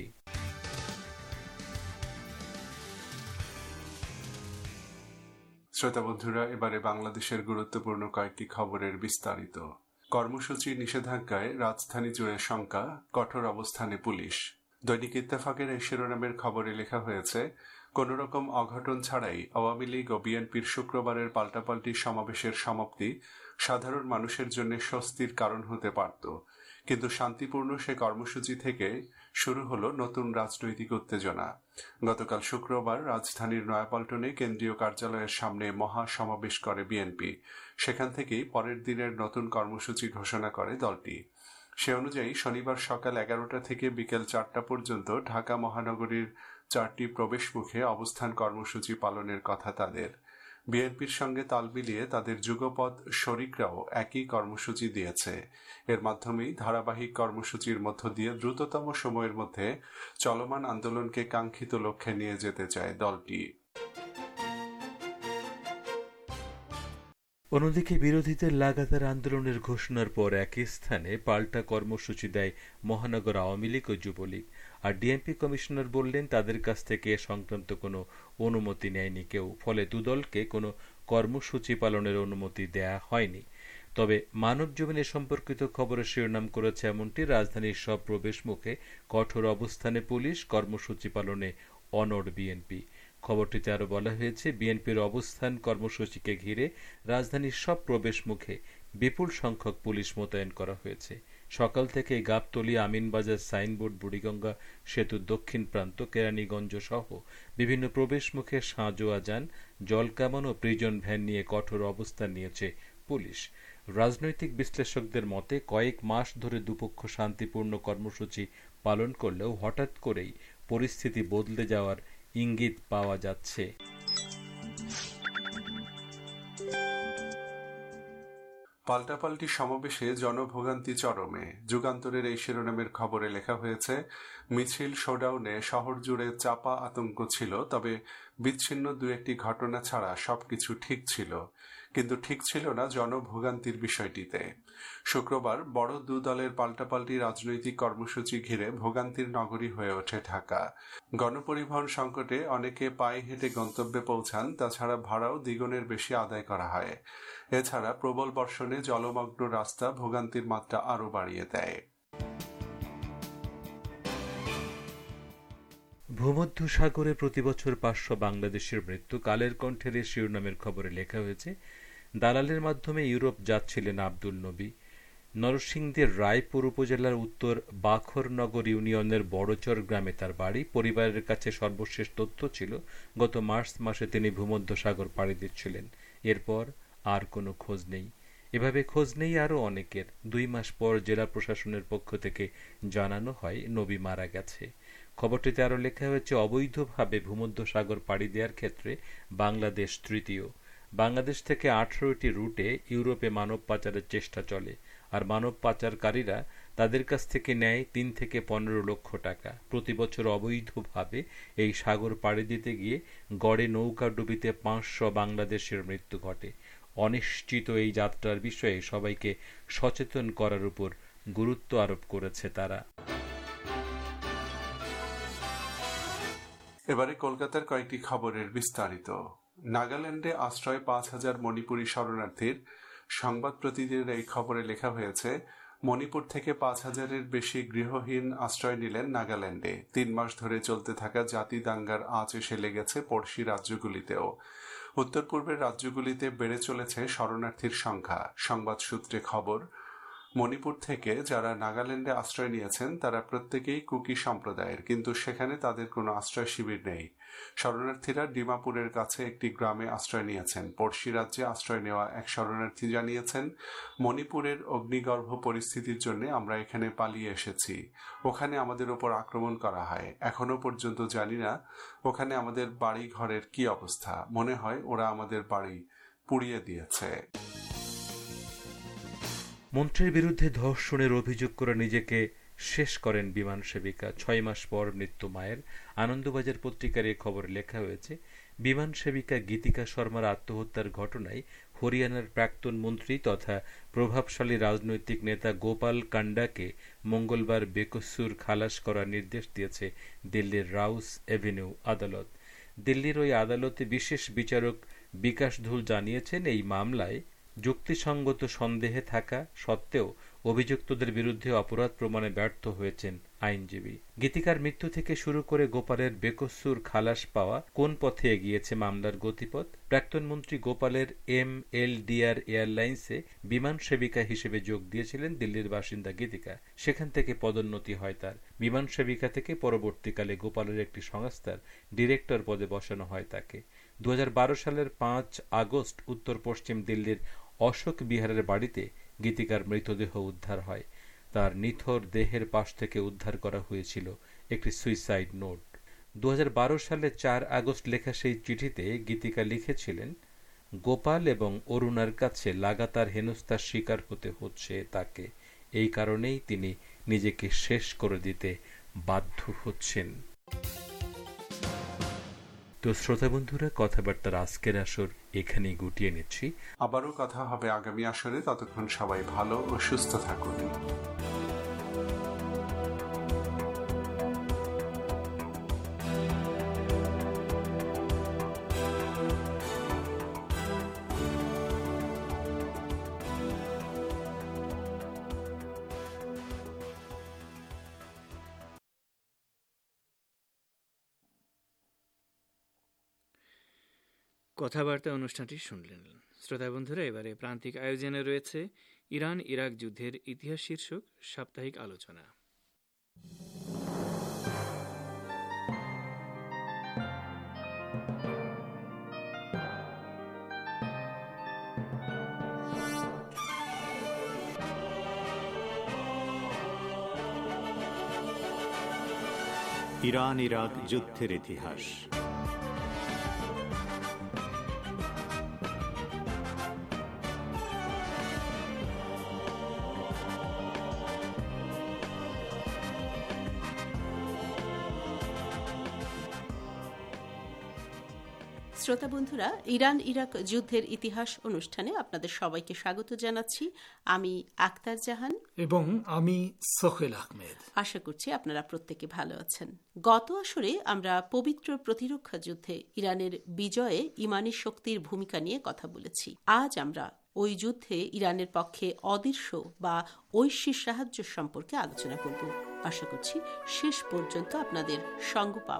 [SPEAKER 14] শ্রোতা বন্ধুরা, এবারে বাংলাদেশের গুরুত্বপূর্ণ কয়েকটি খবরের বিস্তারিত। কর্মসূচি নিষেধাজ্ঞায় রাজধানী জুড়ে শঙ্কা, কঠোর অবস্থানে পুলিশ। দৈনিক ইত্তেফাকের এই শিরোনামের খবরে লেখা হয়েছে, কোন রকম অঘটন ছাড়াই আওয়ামী লীগ ও বিএনপির শুক্রবারের পাল্টাপাল্টি সমাবেশের সমাপ্তি সাধারণ মানুষের জন্য স্বস্তির কারণ হতে পারত, কিন্তু শান্তিপূর্ণ সে কর্মসূচি থেকে শুরু হলো নতুন রাজনৈতিক উত্তেজনা। গতকাল শুক্রবার রাজধানীর নয়াপল্টনে কেন্দ্রীয় কার্যালয়ের সামনে মহা সমাবেশ করে বিএনপি। সেখান থেকেই পরের দিনের নতুন কর্মসূচি ঘোষণা করে দলটি। সে অনুযায়ী শনিবার সকাল এগারোটা থেকে বিকেল চারটা পর্যন্ত ঢাকা মহানগরীর চারটি প্রবেশ মুখে অবস্থান কর্মসূচি পালনের কথা তাদের। বিএনপির সঙ্গে তাল মিলিয়ে তাদের যুগপৎ শরিকরাও একই কর্মসূচি দিয়েছে। এর মাধ্যমেই ধারাবাহিক কর্মসূচির মধ্য দিয়ে দ্রুততম সময়ের মধ্যে চলমান আন্দোলনকে কাঙ্ক্ষিত লক্ষ্যে নিয়ে যেতে চায় দলটি।
[SPEAKER 8] অন্যদিকে বিরোধীদের লাগাতার আন্দোলনের ঘোষণার পর একই স্থানে পাল্টা কর্মসূচি দেয় মহানগর আওয়ামী লীগ ও যুবলীগ। আর ডিএমপি কমিশনার বললেন তাদের কাছ থেকে এ সংক্রান্ত কোনো অনুমতি নেয়নি কেউ, ফলে দুদলকে কোনো কর্মসূচি পালনের অনুমতি দেয়া হয়নি। তবে মানব জমিনে সম্পর্কিত খবরের শিরোনাম করেছে এমনটি, রাজধানীর সব প্রবেশ মুখে কঠোর অবস্থানে পুলিশ, কর্মসূচি পালনে অনড় বিএনপি। খবরটিতে আরো বলা হয়েছে, বিএনপির অবস্থান কর্মসূচিকে ঘিরে রাজধানীর সব প্রবেশ মুখে বিপুল সংখ্যক পুলিশ মোতায়েন করা হয়েছে। সকাল থেকে গাবতলী, আমিনবাজার, সাইনবোর্ড, বুড়িগঙ্গা সেতুর দক্ষিণ প্রান্ত, কেরানীগঞ্জ সহ বিভিন্ন প্রবেশমুখে সাঁজোয়া যান, জলকামান ও প্রিজন ভ্যান নিয়ে কঠোর অবস্থান নিয়েছে পুলিশ। রাজনৈতিক বিশ্লেষকদের মতে কয়েক মাস ধরে দুপক্ষ শান্তিপূর্ণ কর্মসূচি পালন করলেও হঠাৎ করেই পরিস্থিতি বদলে যাওয়ার ইঙ্গিত পাওয়া যাচ্ছে।
[SPEAKER 14] পাল্টাপাল্টি সমাবেশে জনভোগান্তি চরমে। যুগান্তরের এই শিরোনামের খবরে লেখা হয়েছে, মিছিল শোডাউনে শহর জুড়ে চাপা আতঙ্ক ছিল, তবে বিচ্ছিন্ন দু একটি ঘটনা ছাড়া সবকিছু ঠিক ছিল। কিন্তু ঠিক ছিল না জনভোগান্তির বিষয়টিতে। শুক্রবার বড় দু দলের পাল্টাপাল্টি রাজনৈতিক কর্মসূচি ঘিরে ভোগান্তির নগরী হয়ে ওঠে ঢাকা। গণপরিবহন সংকটে অনেকে পায়ে হেঁটে গন্তব্যে পৌঁছান, তাছাড়া ভাড়াও দ্বিগুণের বেশি আদায় করা হয়। এছাড়া প্রবল বর্ষণে জলমগ্ন রাস্তা ভোগান্তির মাত্রা আরও বাড়িয়ে দেয়।
[SPEAKER 8] ভূমধ্য সাগরে প্রতিবছর পাঁচশো বাংলাদেশের মৃত্যু। কালের কণ্ঠের এই শিরোনামের খবরে লেখা হয়েছে, দালালের মাধ্যমে ইউরোপ যাচ্ছিলেন আব্দুল নবী। নরসিংদীর রায়পুর উপজেলার উত্তর বাখরনগর ইউনিয়নের বড়চর গ্রামে তার বাড়ি। পরিবারের কাছে সর্বশেষ তথ্য ছিল গত মার্চ মাসে তিনি ভূমধ্য সাগর পাড়ি দিচ্ছিলেন। এরপর আর কোনো খোঁজ নেই। এভাবে খোঁজ নেই আরও অনেকের। দুই মাস পর জেলা প্রশাসনের পক্ষ থেকে জানানো হয় নবী মারা গেছে। খবরটিতে আরও লেখা হয়েছে, অবৈধভাবে ভূমধ্য সাগর পাড়ি দেওয়ার ক্ষেত্রে বাংলাদেশ তৃতীয়। বাংলাদেশ থেকে আঠারোটি রুটে ইউরোপে মানব পাচারের চেষ্টা চলে, আর মানব পাচারকারীরা তাদের কাছ থেকে নেয় তিন থেকে পনেরো লক্ষ টাকা। প্রতি বছর অবৈধভাবে এই সাগর পাড়ি দিতে গিয়ে গড়ে নৌকা ডুবিতে পাঁচশো বাংলাদেশের মৃত্যু ঘটে। অনিশ্চিত এই যাত্রার বিষয়ে সবাইকে সচেতন করার উপর গুরুত্ব আরোপ করেছে তারা।
[SPEAKER 14] এবারে কলকাতার কয়েকটি খবরের বিস্তারিত। নাগাল্যান্ডে আশ্রয় পাঁচ হাজার মণিপুরী শরণার্থীর। সংবাদ প্রতিদিনের এই খবরে লেখা হয়েছে, মণিপুর থেকে পাঁচ হাজারের বেশি গৃহহীন আশ্রয় নিলেন নাগাল্যান্ডে। তিন মাস ধরে চলতে থাকা জাতি দাঙ্গার আঁচ এসে লেগেছে পড়শি রাজ্যগুলিতেও। উত্তর পূর্বের রাজ্যগুলিতে বেড়ে চলেছে শরণার্থীর সংখ্যা। সংবাদ সূত্রে খবর, মণিপুর থেকে যারা নাগাল্যান্ডে আশ্রয় নিয়েছেন তারা প্রত্যেকেই কুকি সম্প্রদায়ের, কিন্তু সেখানে তাদের কোনো আশ্রয় শিবির নেই। শরণার্থীরা ডিমাপুরের কাছে একটি গ্রামে আশ্রয় নিয়েছেন। পড়শি রাজ্যে আশ্রয় নেওয়া এক শরণার্থী জানিয়েছেন, মণিপুরের অগ্নিগর্ভ পরিস্থিতির জন্য আমরা এখানে পালিয়ে এসেছি। ওখানে আমাদের ওপর আক্রমণ করা হয়। এখনো পর্যন্ত জানি না ওখানে আমাদের বাড়ি ঘরের কি অবস্থা। মনে হয় ওরা আমাদের বাড়ি পুড়িয়ে দিয়েছে।
[SPEAKER 8] মন্ত্রীর বিরুদ্ধে ধর্ষণের অভিযোগ করে নিজেকে শেষ করেন বিমান সেবিকা। ছয় মাস পর মৃত্যু মায়ের। আনন্দবাজার পত্রিকার এই খবরে লেখা হয়েছে, বিমান সেবিকা গীতিকা শর্মার আত্মহত্যার ঘটনায় হরিয়ানার প্রাক্তন মন্ত্রী তথা প্রভাবশালী রাজনৈতিক নেতা গোপাল কান্ডাকে মঙ্গলবার বেকসুর খালাস করার নির্দেশ দিয়েছে দিল্লির রাউস এভিনিউ আদালত। দিল্লির ওই আদালতে বিশেষ বিচারক বিকাশ ধুল জানিয়েছেন, এই মামলায় যুক্তিসঙ্গত সন্দেহে থাকা সত্ত্বেও অভিযুক্তদের বিরুদ্ধে অপরাধ প্রমাণে ব্যর্থ হয়েছেন আইনজীবী। গীতিকার মৃত্যু থেকে শুরু করে গোপালের বেকসুর খালাস পাওয়া কোন পথে এগিয়েছে মামলার গতিপথ? প্রাক্তন মন্ত্রী গোপালের এম এল ডিআর এয়ারলাইন্সে বিমান সেবিকা হিসেবে যোগ দিয়েছিলেন দিল্লির বাসিন্দা গীতিকা। সেখান থেকে পদোন্নতি হয় তার। বিমান সেবিকা থেকে পরবর্তীকালে গোপালের একটি সংস্থার ডিরেক্টর পদে বসানো হয় তাকে। দু হাজার বারো সালের পাঁচ আগস্ট উত্তর পশ্চিম দিল্লির অশোক বিহারের বাড়িতে গীতিকার মৃতদেহ উদ্ধার হয়। তার নিথর দেহের পাশ থেকে উদ্ধার করা হয়েছিল একটি সুইসাইড নোট। দু হাজার বারো সালে চার আগস্ট লেখা সেই চিঠিতে গীতিকা লিখেছিলেন, গোপাল এবং অরুণার কাছে লাগাতার হেনস্থার শিকার হতে হচ্ছে তাকে। এই কারণেই তিনি নিজেকে শেষ করে দিতে বাধ্য হচ্ছেন। তো শ্রোতা বন্ধুরা, কথাবার্তার আজকের আসর এখানেই গুটিয়ে নিচ্ছি।
[SPEAKER 14] আবারও কথা হবে আগামী আসরে। ততক্ষণ সবাই ভালো ও সুস্থ থাকুন।
[SPEAKER 3] কথাবার্তা অনুষ্ঠানটি শুনলেন শ্রোতা বন্ধুরা। এবারে প্রান্তিক আয়োজনে রয়েছে ইরান ইরাক যুদ্ধের ইতিহাস শীর্ষক সাপ্তাহিক আলোচনা।
[SPEAKER 1] ইরান ইরাক যুদ্ধের ইতিহাস।
[SPEAKER 10] শ্রোতা বন্ধুরা, ইরান ইরাক যুদ্ধের ইতিহাস অনুষ্ঠানে আপনাদের সবাইকে স্বাগত জানাচ্ছি। আমি আক্তার জাহান
[SPEAKER 4] এবং আমি সোহেল আহমেদ।
[SPEAKER 10] আশা করছি আপনারা প্রত্যেকে ভালো আছেন। গত আসরে আমরা পবিত্র প্রতিরক্ষা যুদ্ধে ইরানের বিজয়ে ইমানি শক্তির ভূমিকা নিয়ে কথা বলেছি। আজ আমরা ওই যুদ্ধে ইরানের পক্ষে অদৃশ্য বা ঐশী সাহায্য সম্পর্কে আলোচনা করব। আশা করছি শেষ পর্যন্ত আপনাদের সঙ্গ পাব।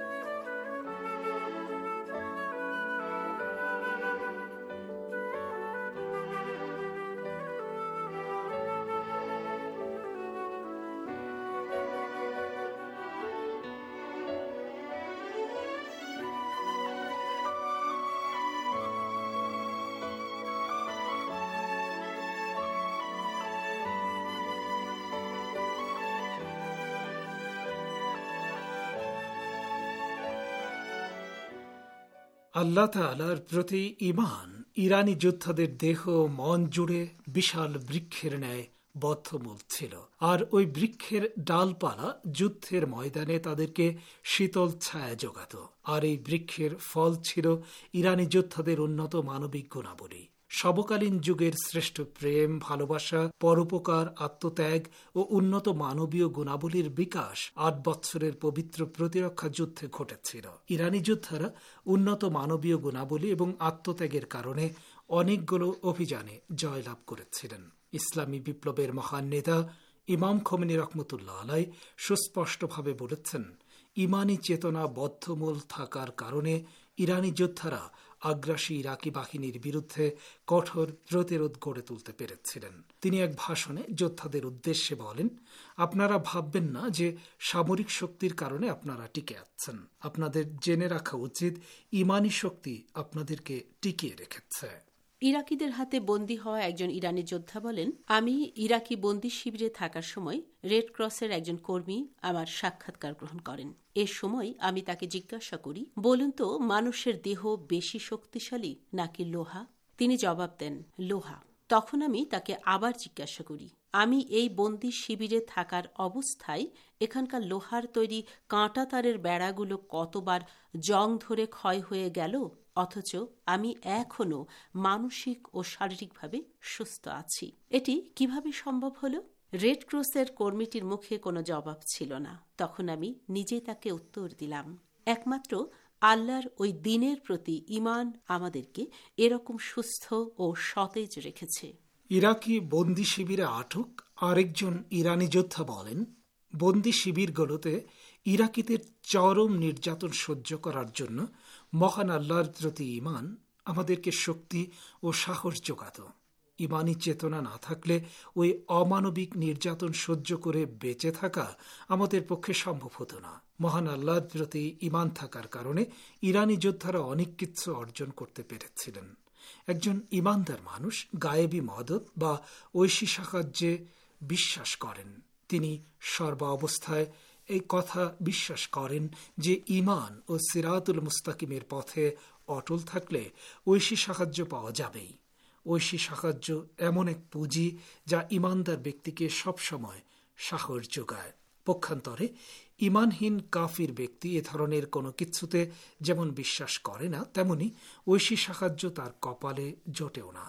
[SPEAKER 4] আল্লাহ তাআলার প্রতি ঈমান ইরানি যোদ্ধাদের দেহ মন জুড়ে বিশাল বৃক্ষের ন্যায় বদ্ধমূল ছিল, আর ওই বৃক্ষের ডালপালা যুদ্ধের ময়দানে তাদেরকে শীতল ছায়া যোগাত। আর এই বৃক্ষের ফল ছিল ইরানি যোদ্ধাদের উন্নত মানবিক গুণাবলী। সমকালীন যুগের শ্রেষ্ঠ প্রেম, ভালোবাসা, পরোপকার, আত্মত্যাগ ও উন্নত মানবীয় গুণাবলীর বিকাশ আট বছরের পবিত্র প্রতিরক্ষা যুদ্ধে ঘটেছিল। ইরানি যোদ্ধারা উন্নত মানবীয় গুণাবলী এবং আত্মত্যাগের কারণে অনেকগুলো অভিযানে জয়লাভ করেছিলেন। ইসলামী বিপ্লবের মহান নেতা ইমাম খোমেনি রহমতুল্লাহ আলাই সুস্পষ্টভাবে বলেছেন, ইমানি চেতনা বদ্ধমূল থাকার কারণে ইরানি যোদ্ধারা আগ্রাসী ইরাকি বাহিনীর বিরুদ্ধে কঠোর প্রতিরোধ গড়ে তুলতে পেরেছিলেন। তিনি এক ভাষণে যোদ্ধাদের উদ্দেশ্যে বলেন, আপনারা ভাববেন না যে সামরিক শক্তির কারণে আপনারা টিকে আছেন। আপনাদের জেনে রাখা উচিত ইমানি শক্তি আপনাদেরকে টিকিয়ে রেখেছে।
[SPEAKER 10] ইরাকিদের হাতে বন্দী হওয়া একজন ইরানি যোদ্ধা বলেন, আমি ইরাকি বন্দী শিবিরে থাকার সময় রেড ক্রসের একজন কর্মী আমার সাক্ষাৎকার গ্রহণ করেন। এ সময় আমি তাকে জিজ্ঞাসা করি, বলুন তো মানুষের দেহ বেশি শক্তিশালী নাকি লোহা? তিনি জবাব দেন, লোহা। তখন আমি তাকে আবার জিজ্ঞাসা করি, আমি এই বন্দী শিবিরে থাকার অবস্থায় এখানকার লোহার তৈরি কাঁটা তারের বেড়াগুলো কতবার জং ধরে ক্ষয় হয়ে গেল, অথচ আমি এখনো মানসিক ও শারীরিকভাবে সুস্থ আছি। এটি কিভাবে সম্ভব হলো? রেড ক্রসের কর্মীটির মুখে কোনো জবাব ছিল না। তখন আমি নিজেই তাকে উত্তর দিলাম, একমাত্র আল্লাহর ওই দিনের প্রতি ঈমান আমাদেরকে এরকম সুস্থ ও সতেজ রেখেছে।
[SPEAKER 4] ইরাকি বন্দি শিবিরে আটক আরেকজন ইরানি যোদ্ধা বলেন, বন্দি শিবিরগুলোতে ইরাকিদের চরম নির্যাতন সহ্য করার জন্য মহান আল্লাহর প্রতি ঈমান আমাদেরকে শক্তি ও সাহস যোগাত। ঈমানি চেতনা না থাকলে ওই অমানবিক নির্যাতন সহ্য করে বেঁচে থাকা আমাদের পক্ষে সম্ভব হতো না। মহান আল্লাহর প্রতি ঈমান থাকার কারণে ইরানি যোদ্ধারা অনেক কিছু অর্জন করতে পেরেছিলেন। একজন ঈমানদার মানুষ গায়েবী মদত বা ঐশী সাহায্যে বিশ্বাস করেন। তিনি সর্বা অবস্থায় এই কথা বিশ্বাস করেন যে ঈমান ও সিরাতুল মুস্তাকিমের পথে অটল থাকলে ঐশী সাহায্য পাওয়া যাবেই। ঐশী সাহায্য এমন এক পুঁজি যা ঈমানদার ব্যক্তিকে সবসময় সাহস যোগায়। পক্ষান্তরে ঈমানহীন কাফির ব্যক্তি এ ধরনের কোনো কিছুতে যেমন বিশ্বাস করে না, তেমনি ঐশী সাহায্য তার কপালে জোটেও না।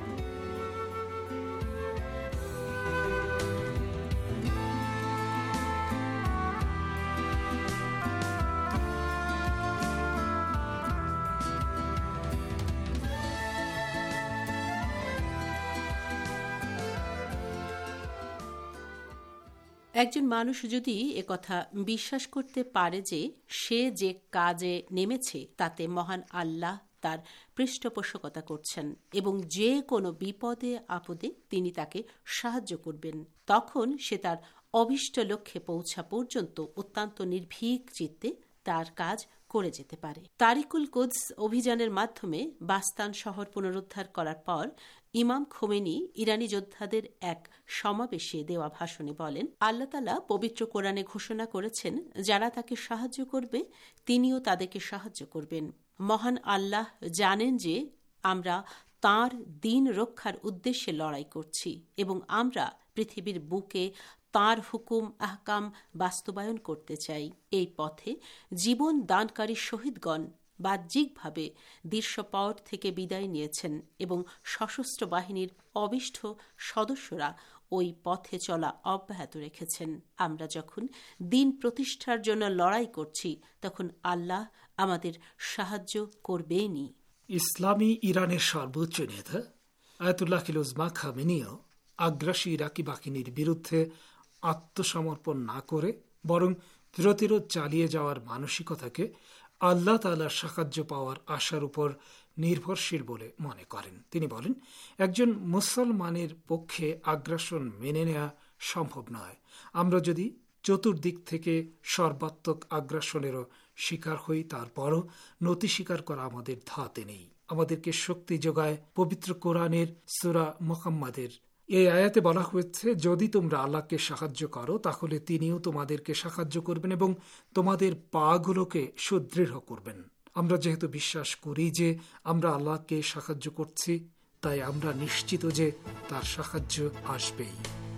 [SPEAKER 10] একজন মানুষ যদি একথা বিশ্বাস করতে পারে যে সে যে কাজে নেমেছে তাতে মহান আল্লাহ তার পৃষ্ঠপোষকতা করছেন এবং যে কোনো বিপদে আপদে তিনি তাকে সাহায্য করবেন। তখন সে তার অভীষ্ট লক্ষ্যে পৌঁছা পর্যন্ত অত্যন্ত নির্ভীক চিত্তে তার কাজ করে যেতে পারে। তারিকুল কুদস অভিযানের মাধ্যমে বাস্তান শহর পুনরুদ্ধার করার পর ইমাম খোমেনি ইরানি যোদ্ধাদের এক সমাবেশে দেওয়া ভাষণে বলেন, আল্লাহ তাআলা পবিত্র কোরআনে ঘোষণা করেছেন, যারা তাকে সাহায্য করবে তিনিও তাদেরকে সাহায্য করবেন। মহান আল্লাহ জানেন যে আমরা তাঁর দ্বীন রক্ষার উদ্দেশ্যে লড়াই করছি এবং আমরা পৃথিবীর বুকে তাঁর হুকুম আহকাম বাস্তবায়ন করতে চাই। এই পথে জীবন দানকারী শহীদগণ বাহ্যিকভাবে দৃশ্যপট থেকে বিদায় নিয়েছেন এবং সশস্ত্র বাহিনীর অবিষ্ঠ সদস্যরা ওই পথে চলা অব্যাহত রেখেছেন। আমরা যখন দিন প্রতিষ্ঠার জন্য লড়াই করছি তখন আল্লাহ আমাদের সাহায্য করবেনই।
[SPEAKER 4] ইসলামী ইরানের সর্বোচ্চ নেতা আয়াতুল্লাহ উজমা খামেনিও আগ্রাসী ইরাকি বাহিনীর বিরুদ্ধে আত্মসমর্পণ না করে বরং প্রতিরোধ চালিয়ে যাওয়ার মানসিকতাকে আল্লাহ তাআলার সাহায্য পাওয়ার আশার উপর নির্ভরশীল বলে মনে করেন। তিনি বলেন, একজন মুসলমানের পক্ষে আগ্রাসন মেনে নেওয়া সম্ভব নয়। আমরা যদি চতুর্দিক থেকে সর্বাত্মক আগ্রাসনেরও শিকার হই, তারপরও নতি স্বীকার করা আমাদের ধাতে নেই। আমাদেরকে শক্তি যোগায় পবিত্র কোরআনের সূরা মুহাম্মাদের এই আয়াতে বলা হয়েছে, যদি তোমরা আল্লাহকে সাহায্য করো তাহলে তিনিও তোমাদেরকে সাহায্য করবেন এবং তোমাদের পাগুলোকে সুদৃঢ় করবেন। আমরা যেহেতু বিশ্বাস করি যে আমরা আল্লাহকে সাহায্য করছি, তাই আমরা নিশ্চিত যে তার সাহায্য আসবেই।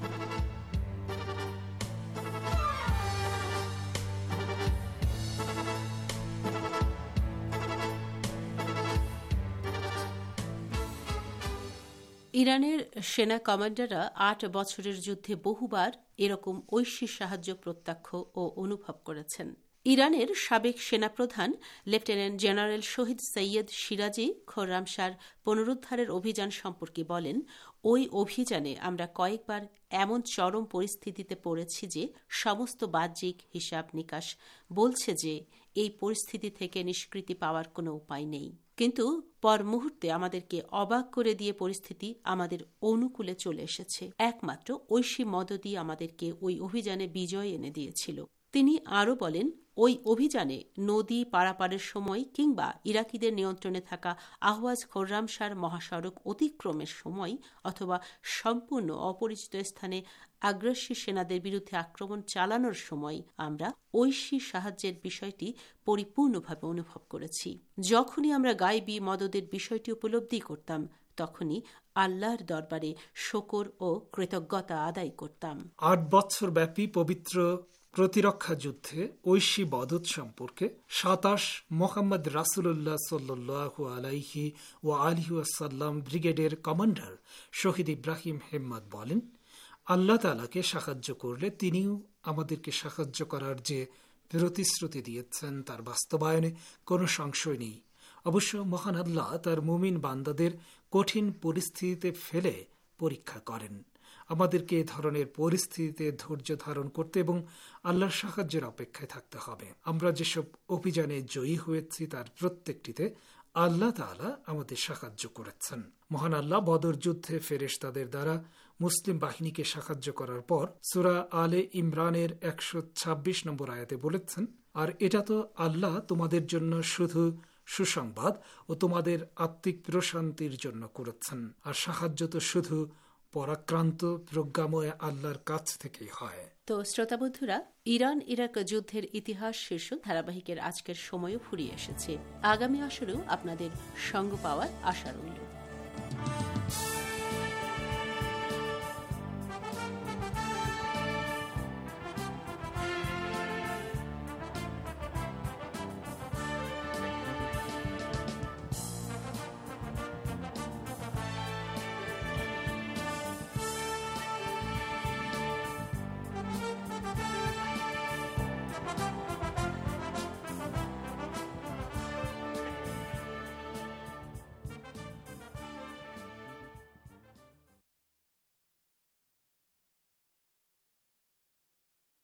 [SPEAKER 10] ইরানের সেনা কমান্ডাররা আট বছরের যুদ্ধে বহুবার এরকম ঐশী সাহায্য প্রত্যক্ষ ও অনুভব করেছেন। ইরানের সাবেক সেনাপ্রধান লেফটেন্যান্ট জেনারেল শহীদ সৈয়দ সিরাজি খোররামশার পুনরুদ্ধারের অভিযান সম্পর্কে বলেন, ওই অভিযানে আমরা কয়েকবার এমন চরম পরিস্থিতিতে পড়েছি যে সমস্ত বাহ্যিক হিসাব নিকাশ বলছে যে এই পরিস্থিতি থেকে নিষ্কৃতি পাওয়ার কোনো উপায় নেই, কিন্তু পর মুহূর্তে আমাদেরকে অবাক করে দিয়ে পরিস্থিতি আমাদের অনুকূলে চলে এসেছে। একমাত্র ঐশী মদতই আমাদেরকে ওই অভিযানে বিজয় এনে দিয়েছিল। তিনি আরও বলেন, ওই অভিযানে নদী পারাপারের সময় কিংবা ইরাকিদের নিয়ন্ত্রণে থাকা আহওয়াজ খোররামশার মহাসড়ক অতিক্রমের সময় অথবা সম্পূর্ণ অপরিচিত স্থানে আগ্রাসী সেনাদের বিরুদ্ধে আক্রমণ চালানোর সময় আমরা ঐশী সাহায্যের বিষয়টি পরিপূর্ণভাবে অনুভব করেছি। যখনই আমরা গায়বী মদদের বিষয়টি উপলব্ধি করতাম তখনই আল্লাহর দরবারে শকর ও কৃতজ্ঞতা আদায় করতাম।
[SPEAKER 4] আট বছর ব্যাপী পবিত্র প্রতিরক্ষা যুদ্ধে ঐশী মদত সম্পর্কে সাতাশ মোহাম্মদ রাসূলুল্লাহ সাল্লাল্লাহু আলাইহি ওয়া আলিহি ওয়াসাল্লাম ব্রিগেডের কমান্ডার শহীদ ইব্রাহিম হেম্মদ বলেন, আল্লাহ তাআলাকে সাহায্য করলে তিনিও আমাদেরকে সাহায্য করার যে প্রতিশ্রুতি দিয়েছেন তার বাস্তবায়নে কোনো সংশয় নেই। অবশ্য মহান আল্লাহ তার মুমিন বান্দাদের কঠিন পরিস্থিতিতে ফেলে পরীক্ষা করেন। আমাদেরকে এ ধরনের পরিস্থিতিতে ধৈর্য ধারণ করতে এবং আল্লাহর সাহায্যের অপেক্ষায় থাকতে হবে। আমরা যেসব অভিযানে জয়ী হয়েছি তার প্রত্যেকটিতে আল্লাহ তাআলা আমাদের সাহায্য করেছেন। মহান আল্লাহ বদর যুদ্ধে ফেরেশতাদের দ্বারা মুসলিম বাহিনীকে সাহায্য করার পর সূরা আলে ইমরানের একশো ছাব্বিশ নম্বর আয়াতে বলেছেন, আর এটা তো আল্লাহ তোমাদের জন্য শুধু সুসংবাদ ও তোমাদের আত্মিক প্রশান্তির জন্য করেছেন, আর সাহায্য তো শুধু পরাক্রান্ত প্রজ্ঞাময় আল্লাহর কাছ থেকেই হয়।
[SPEAKER 10] তো শ্রোতা বন্ধুরা, ইরান ইরাক যুদ্ধের ইতিহাস শীর্ষক ধারাবাহিকের আজকের সময়ও ফুরিয়ে এসেছে। আগামী আসরেও আপনাদের সঙ্গ পাওয়ার আশা রইল।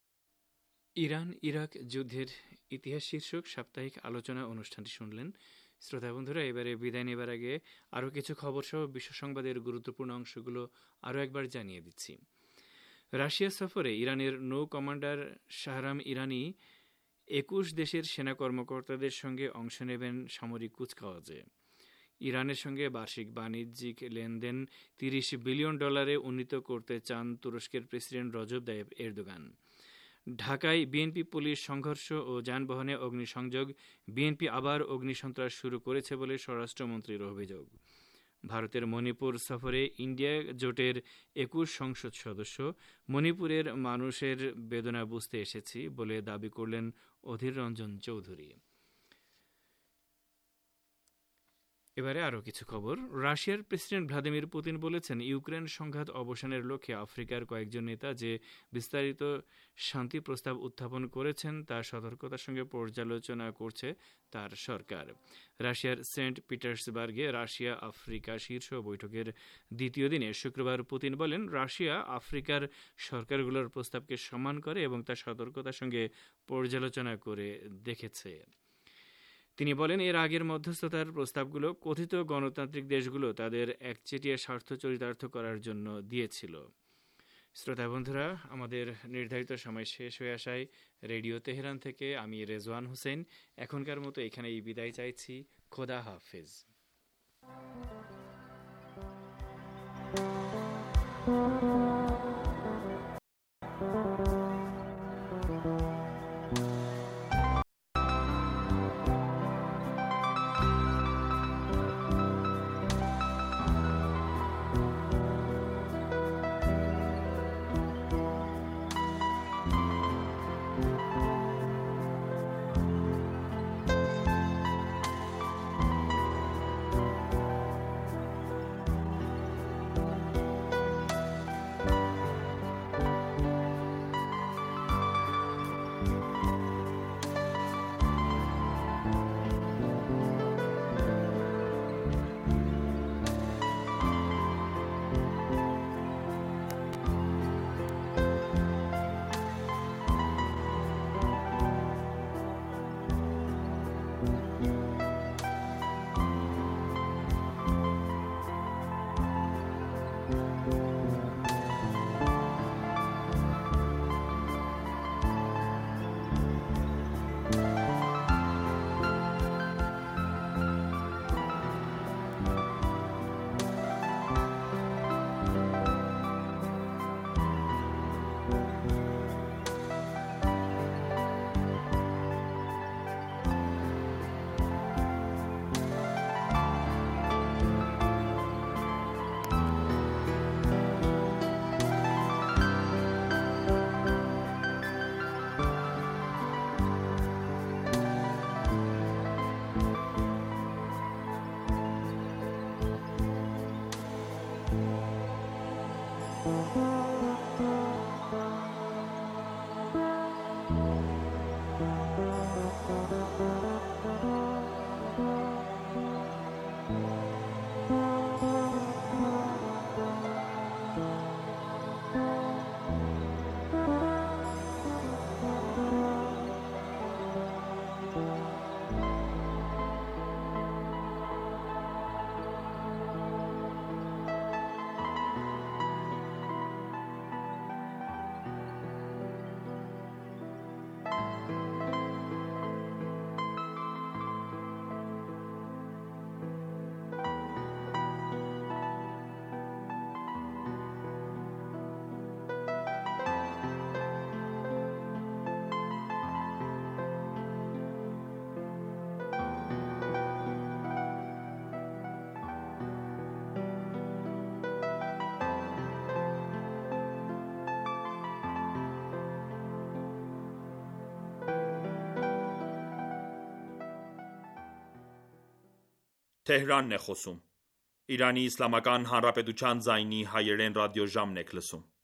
[SPEAKER 3] ইরান ইরাক যুদ্ধের ইতিহাস শীর্ষক সাপ্তাহিক আলোচনা অনুষ্ঠানটি শুনলেন। শ্রোতা বন্ধুরা, এবারে বিদায় নেবার আগে আরও কিছু খবর সহ বিশ্ব সংবাদের গুরুত্বপূর্ণ অংশগুলো আরও একবার জানিয়ে দিচ্ছি। রাশিয়া সফরে ইরানের নৌ কমান্ডার শাহরাম ইরানি একুশ দেশের সেনা কর্মকর্তাদের সঙ্গে অংশ নেবেন সামরিক কুচকাওয়াজে। ইরানের সঙ্গে বার্ষিক বাণিজ্যিক লেনদেন তিরিশ বিলিয়ন ডলারে উন্নীত করতে চান তুরস্কের প্রেসিডেন্ট রজব তাইয়িপ এরদোগান। ঢাকায় বিএনপি পুলিশ সংঘর্ষ ও যানবাহনে অগ্নিসংযোগ, বিএনপি আবার অগ্নিসন্ত্রাস শুরু করেছে বলে স্বরাষ্ট্রমন্ত্রীর অভিযোগ। ভারতের মণিপুর সফরে ইন্ডিয়া জোটের একুশ সংসদ সদস্য মণিপুরের মানুষের বেদনা বুঝতে এসেছি বলে দাবি করলেন অধীর রঞ্জন চৌধুরী। এবারে আরও কিছু খবর। রাশিয়ার প্রেসিডেন্ট ভ্লাদিমির পুতিন বলেছেন, ইউক্রেন সংঘাত অবসানের লক্ষ্যে আফ্রিকার কয়েকজন নেতা যে বিস্তারিত শান্তি প্রস্তাব উত্থাপন করেছেন তা সতর্কতার সঙ্গে পর্যালোচনা করছে তার সরকার। রাশিয়ার সেন্ট পিটার্সবার্গে রাশিয়া আফ্রিকা শীর্ষ বৈঠকের দ্বিতীয় দিনে শুক্রবার পুতিন বলেন, রাশিয়া আফ্রিকার সরকারগুলোর প্রস্তাবকে সম্মান করে এবং তা সতর্কতার সঙ্গে পর্যালোচনা করে দেখেছে। তিনি বলেন, এর আগের মধ্যস্থতার প্রস্তাবগুলো কথিত গণতান্ত্রিক দেশগুলো তাদের একচেটিয়া স্বার্থ চরিতার্থ করার জন্য দিয়েছিল। শ্রোতা বন্ধুরা, আমাদের নির্ধারিত সময় শেষ হয়ে আসায় রেডিও তেহরান থেকে আমি রেজওয়ান হোসেন এখনকার মতো এখানেই বিদায় চাইছি। খোদা হাফেজ।
[SPEAKER 15] Թեհրանն է խոսում։ Իրանի Իսլամական Հանրապետության ձայնի հայերեն ռադիոժամն եք լսում։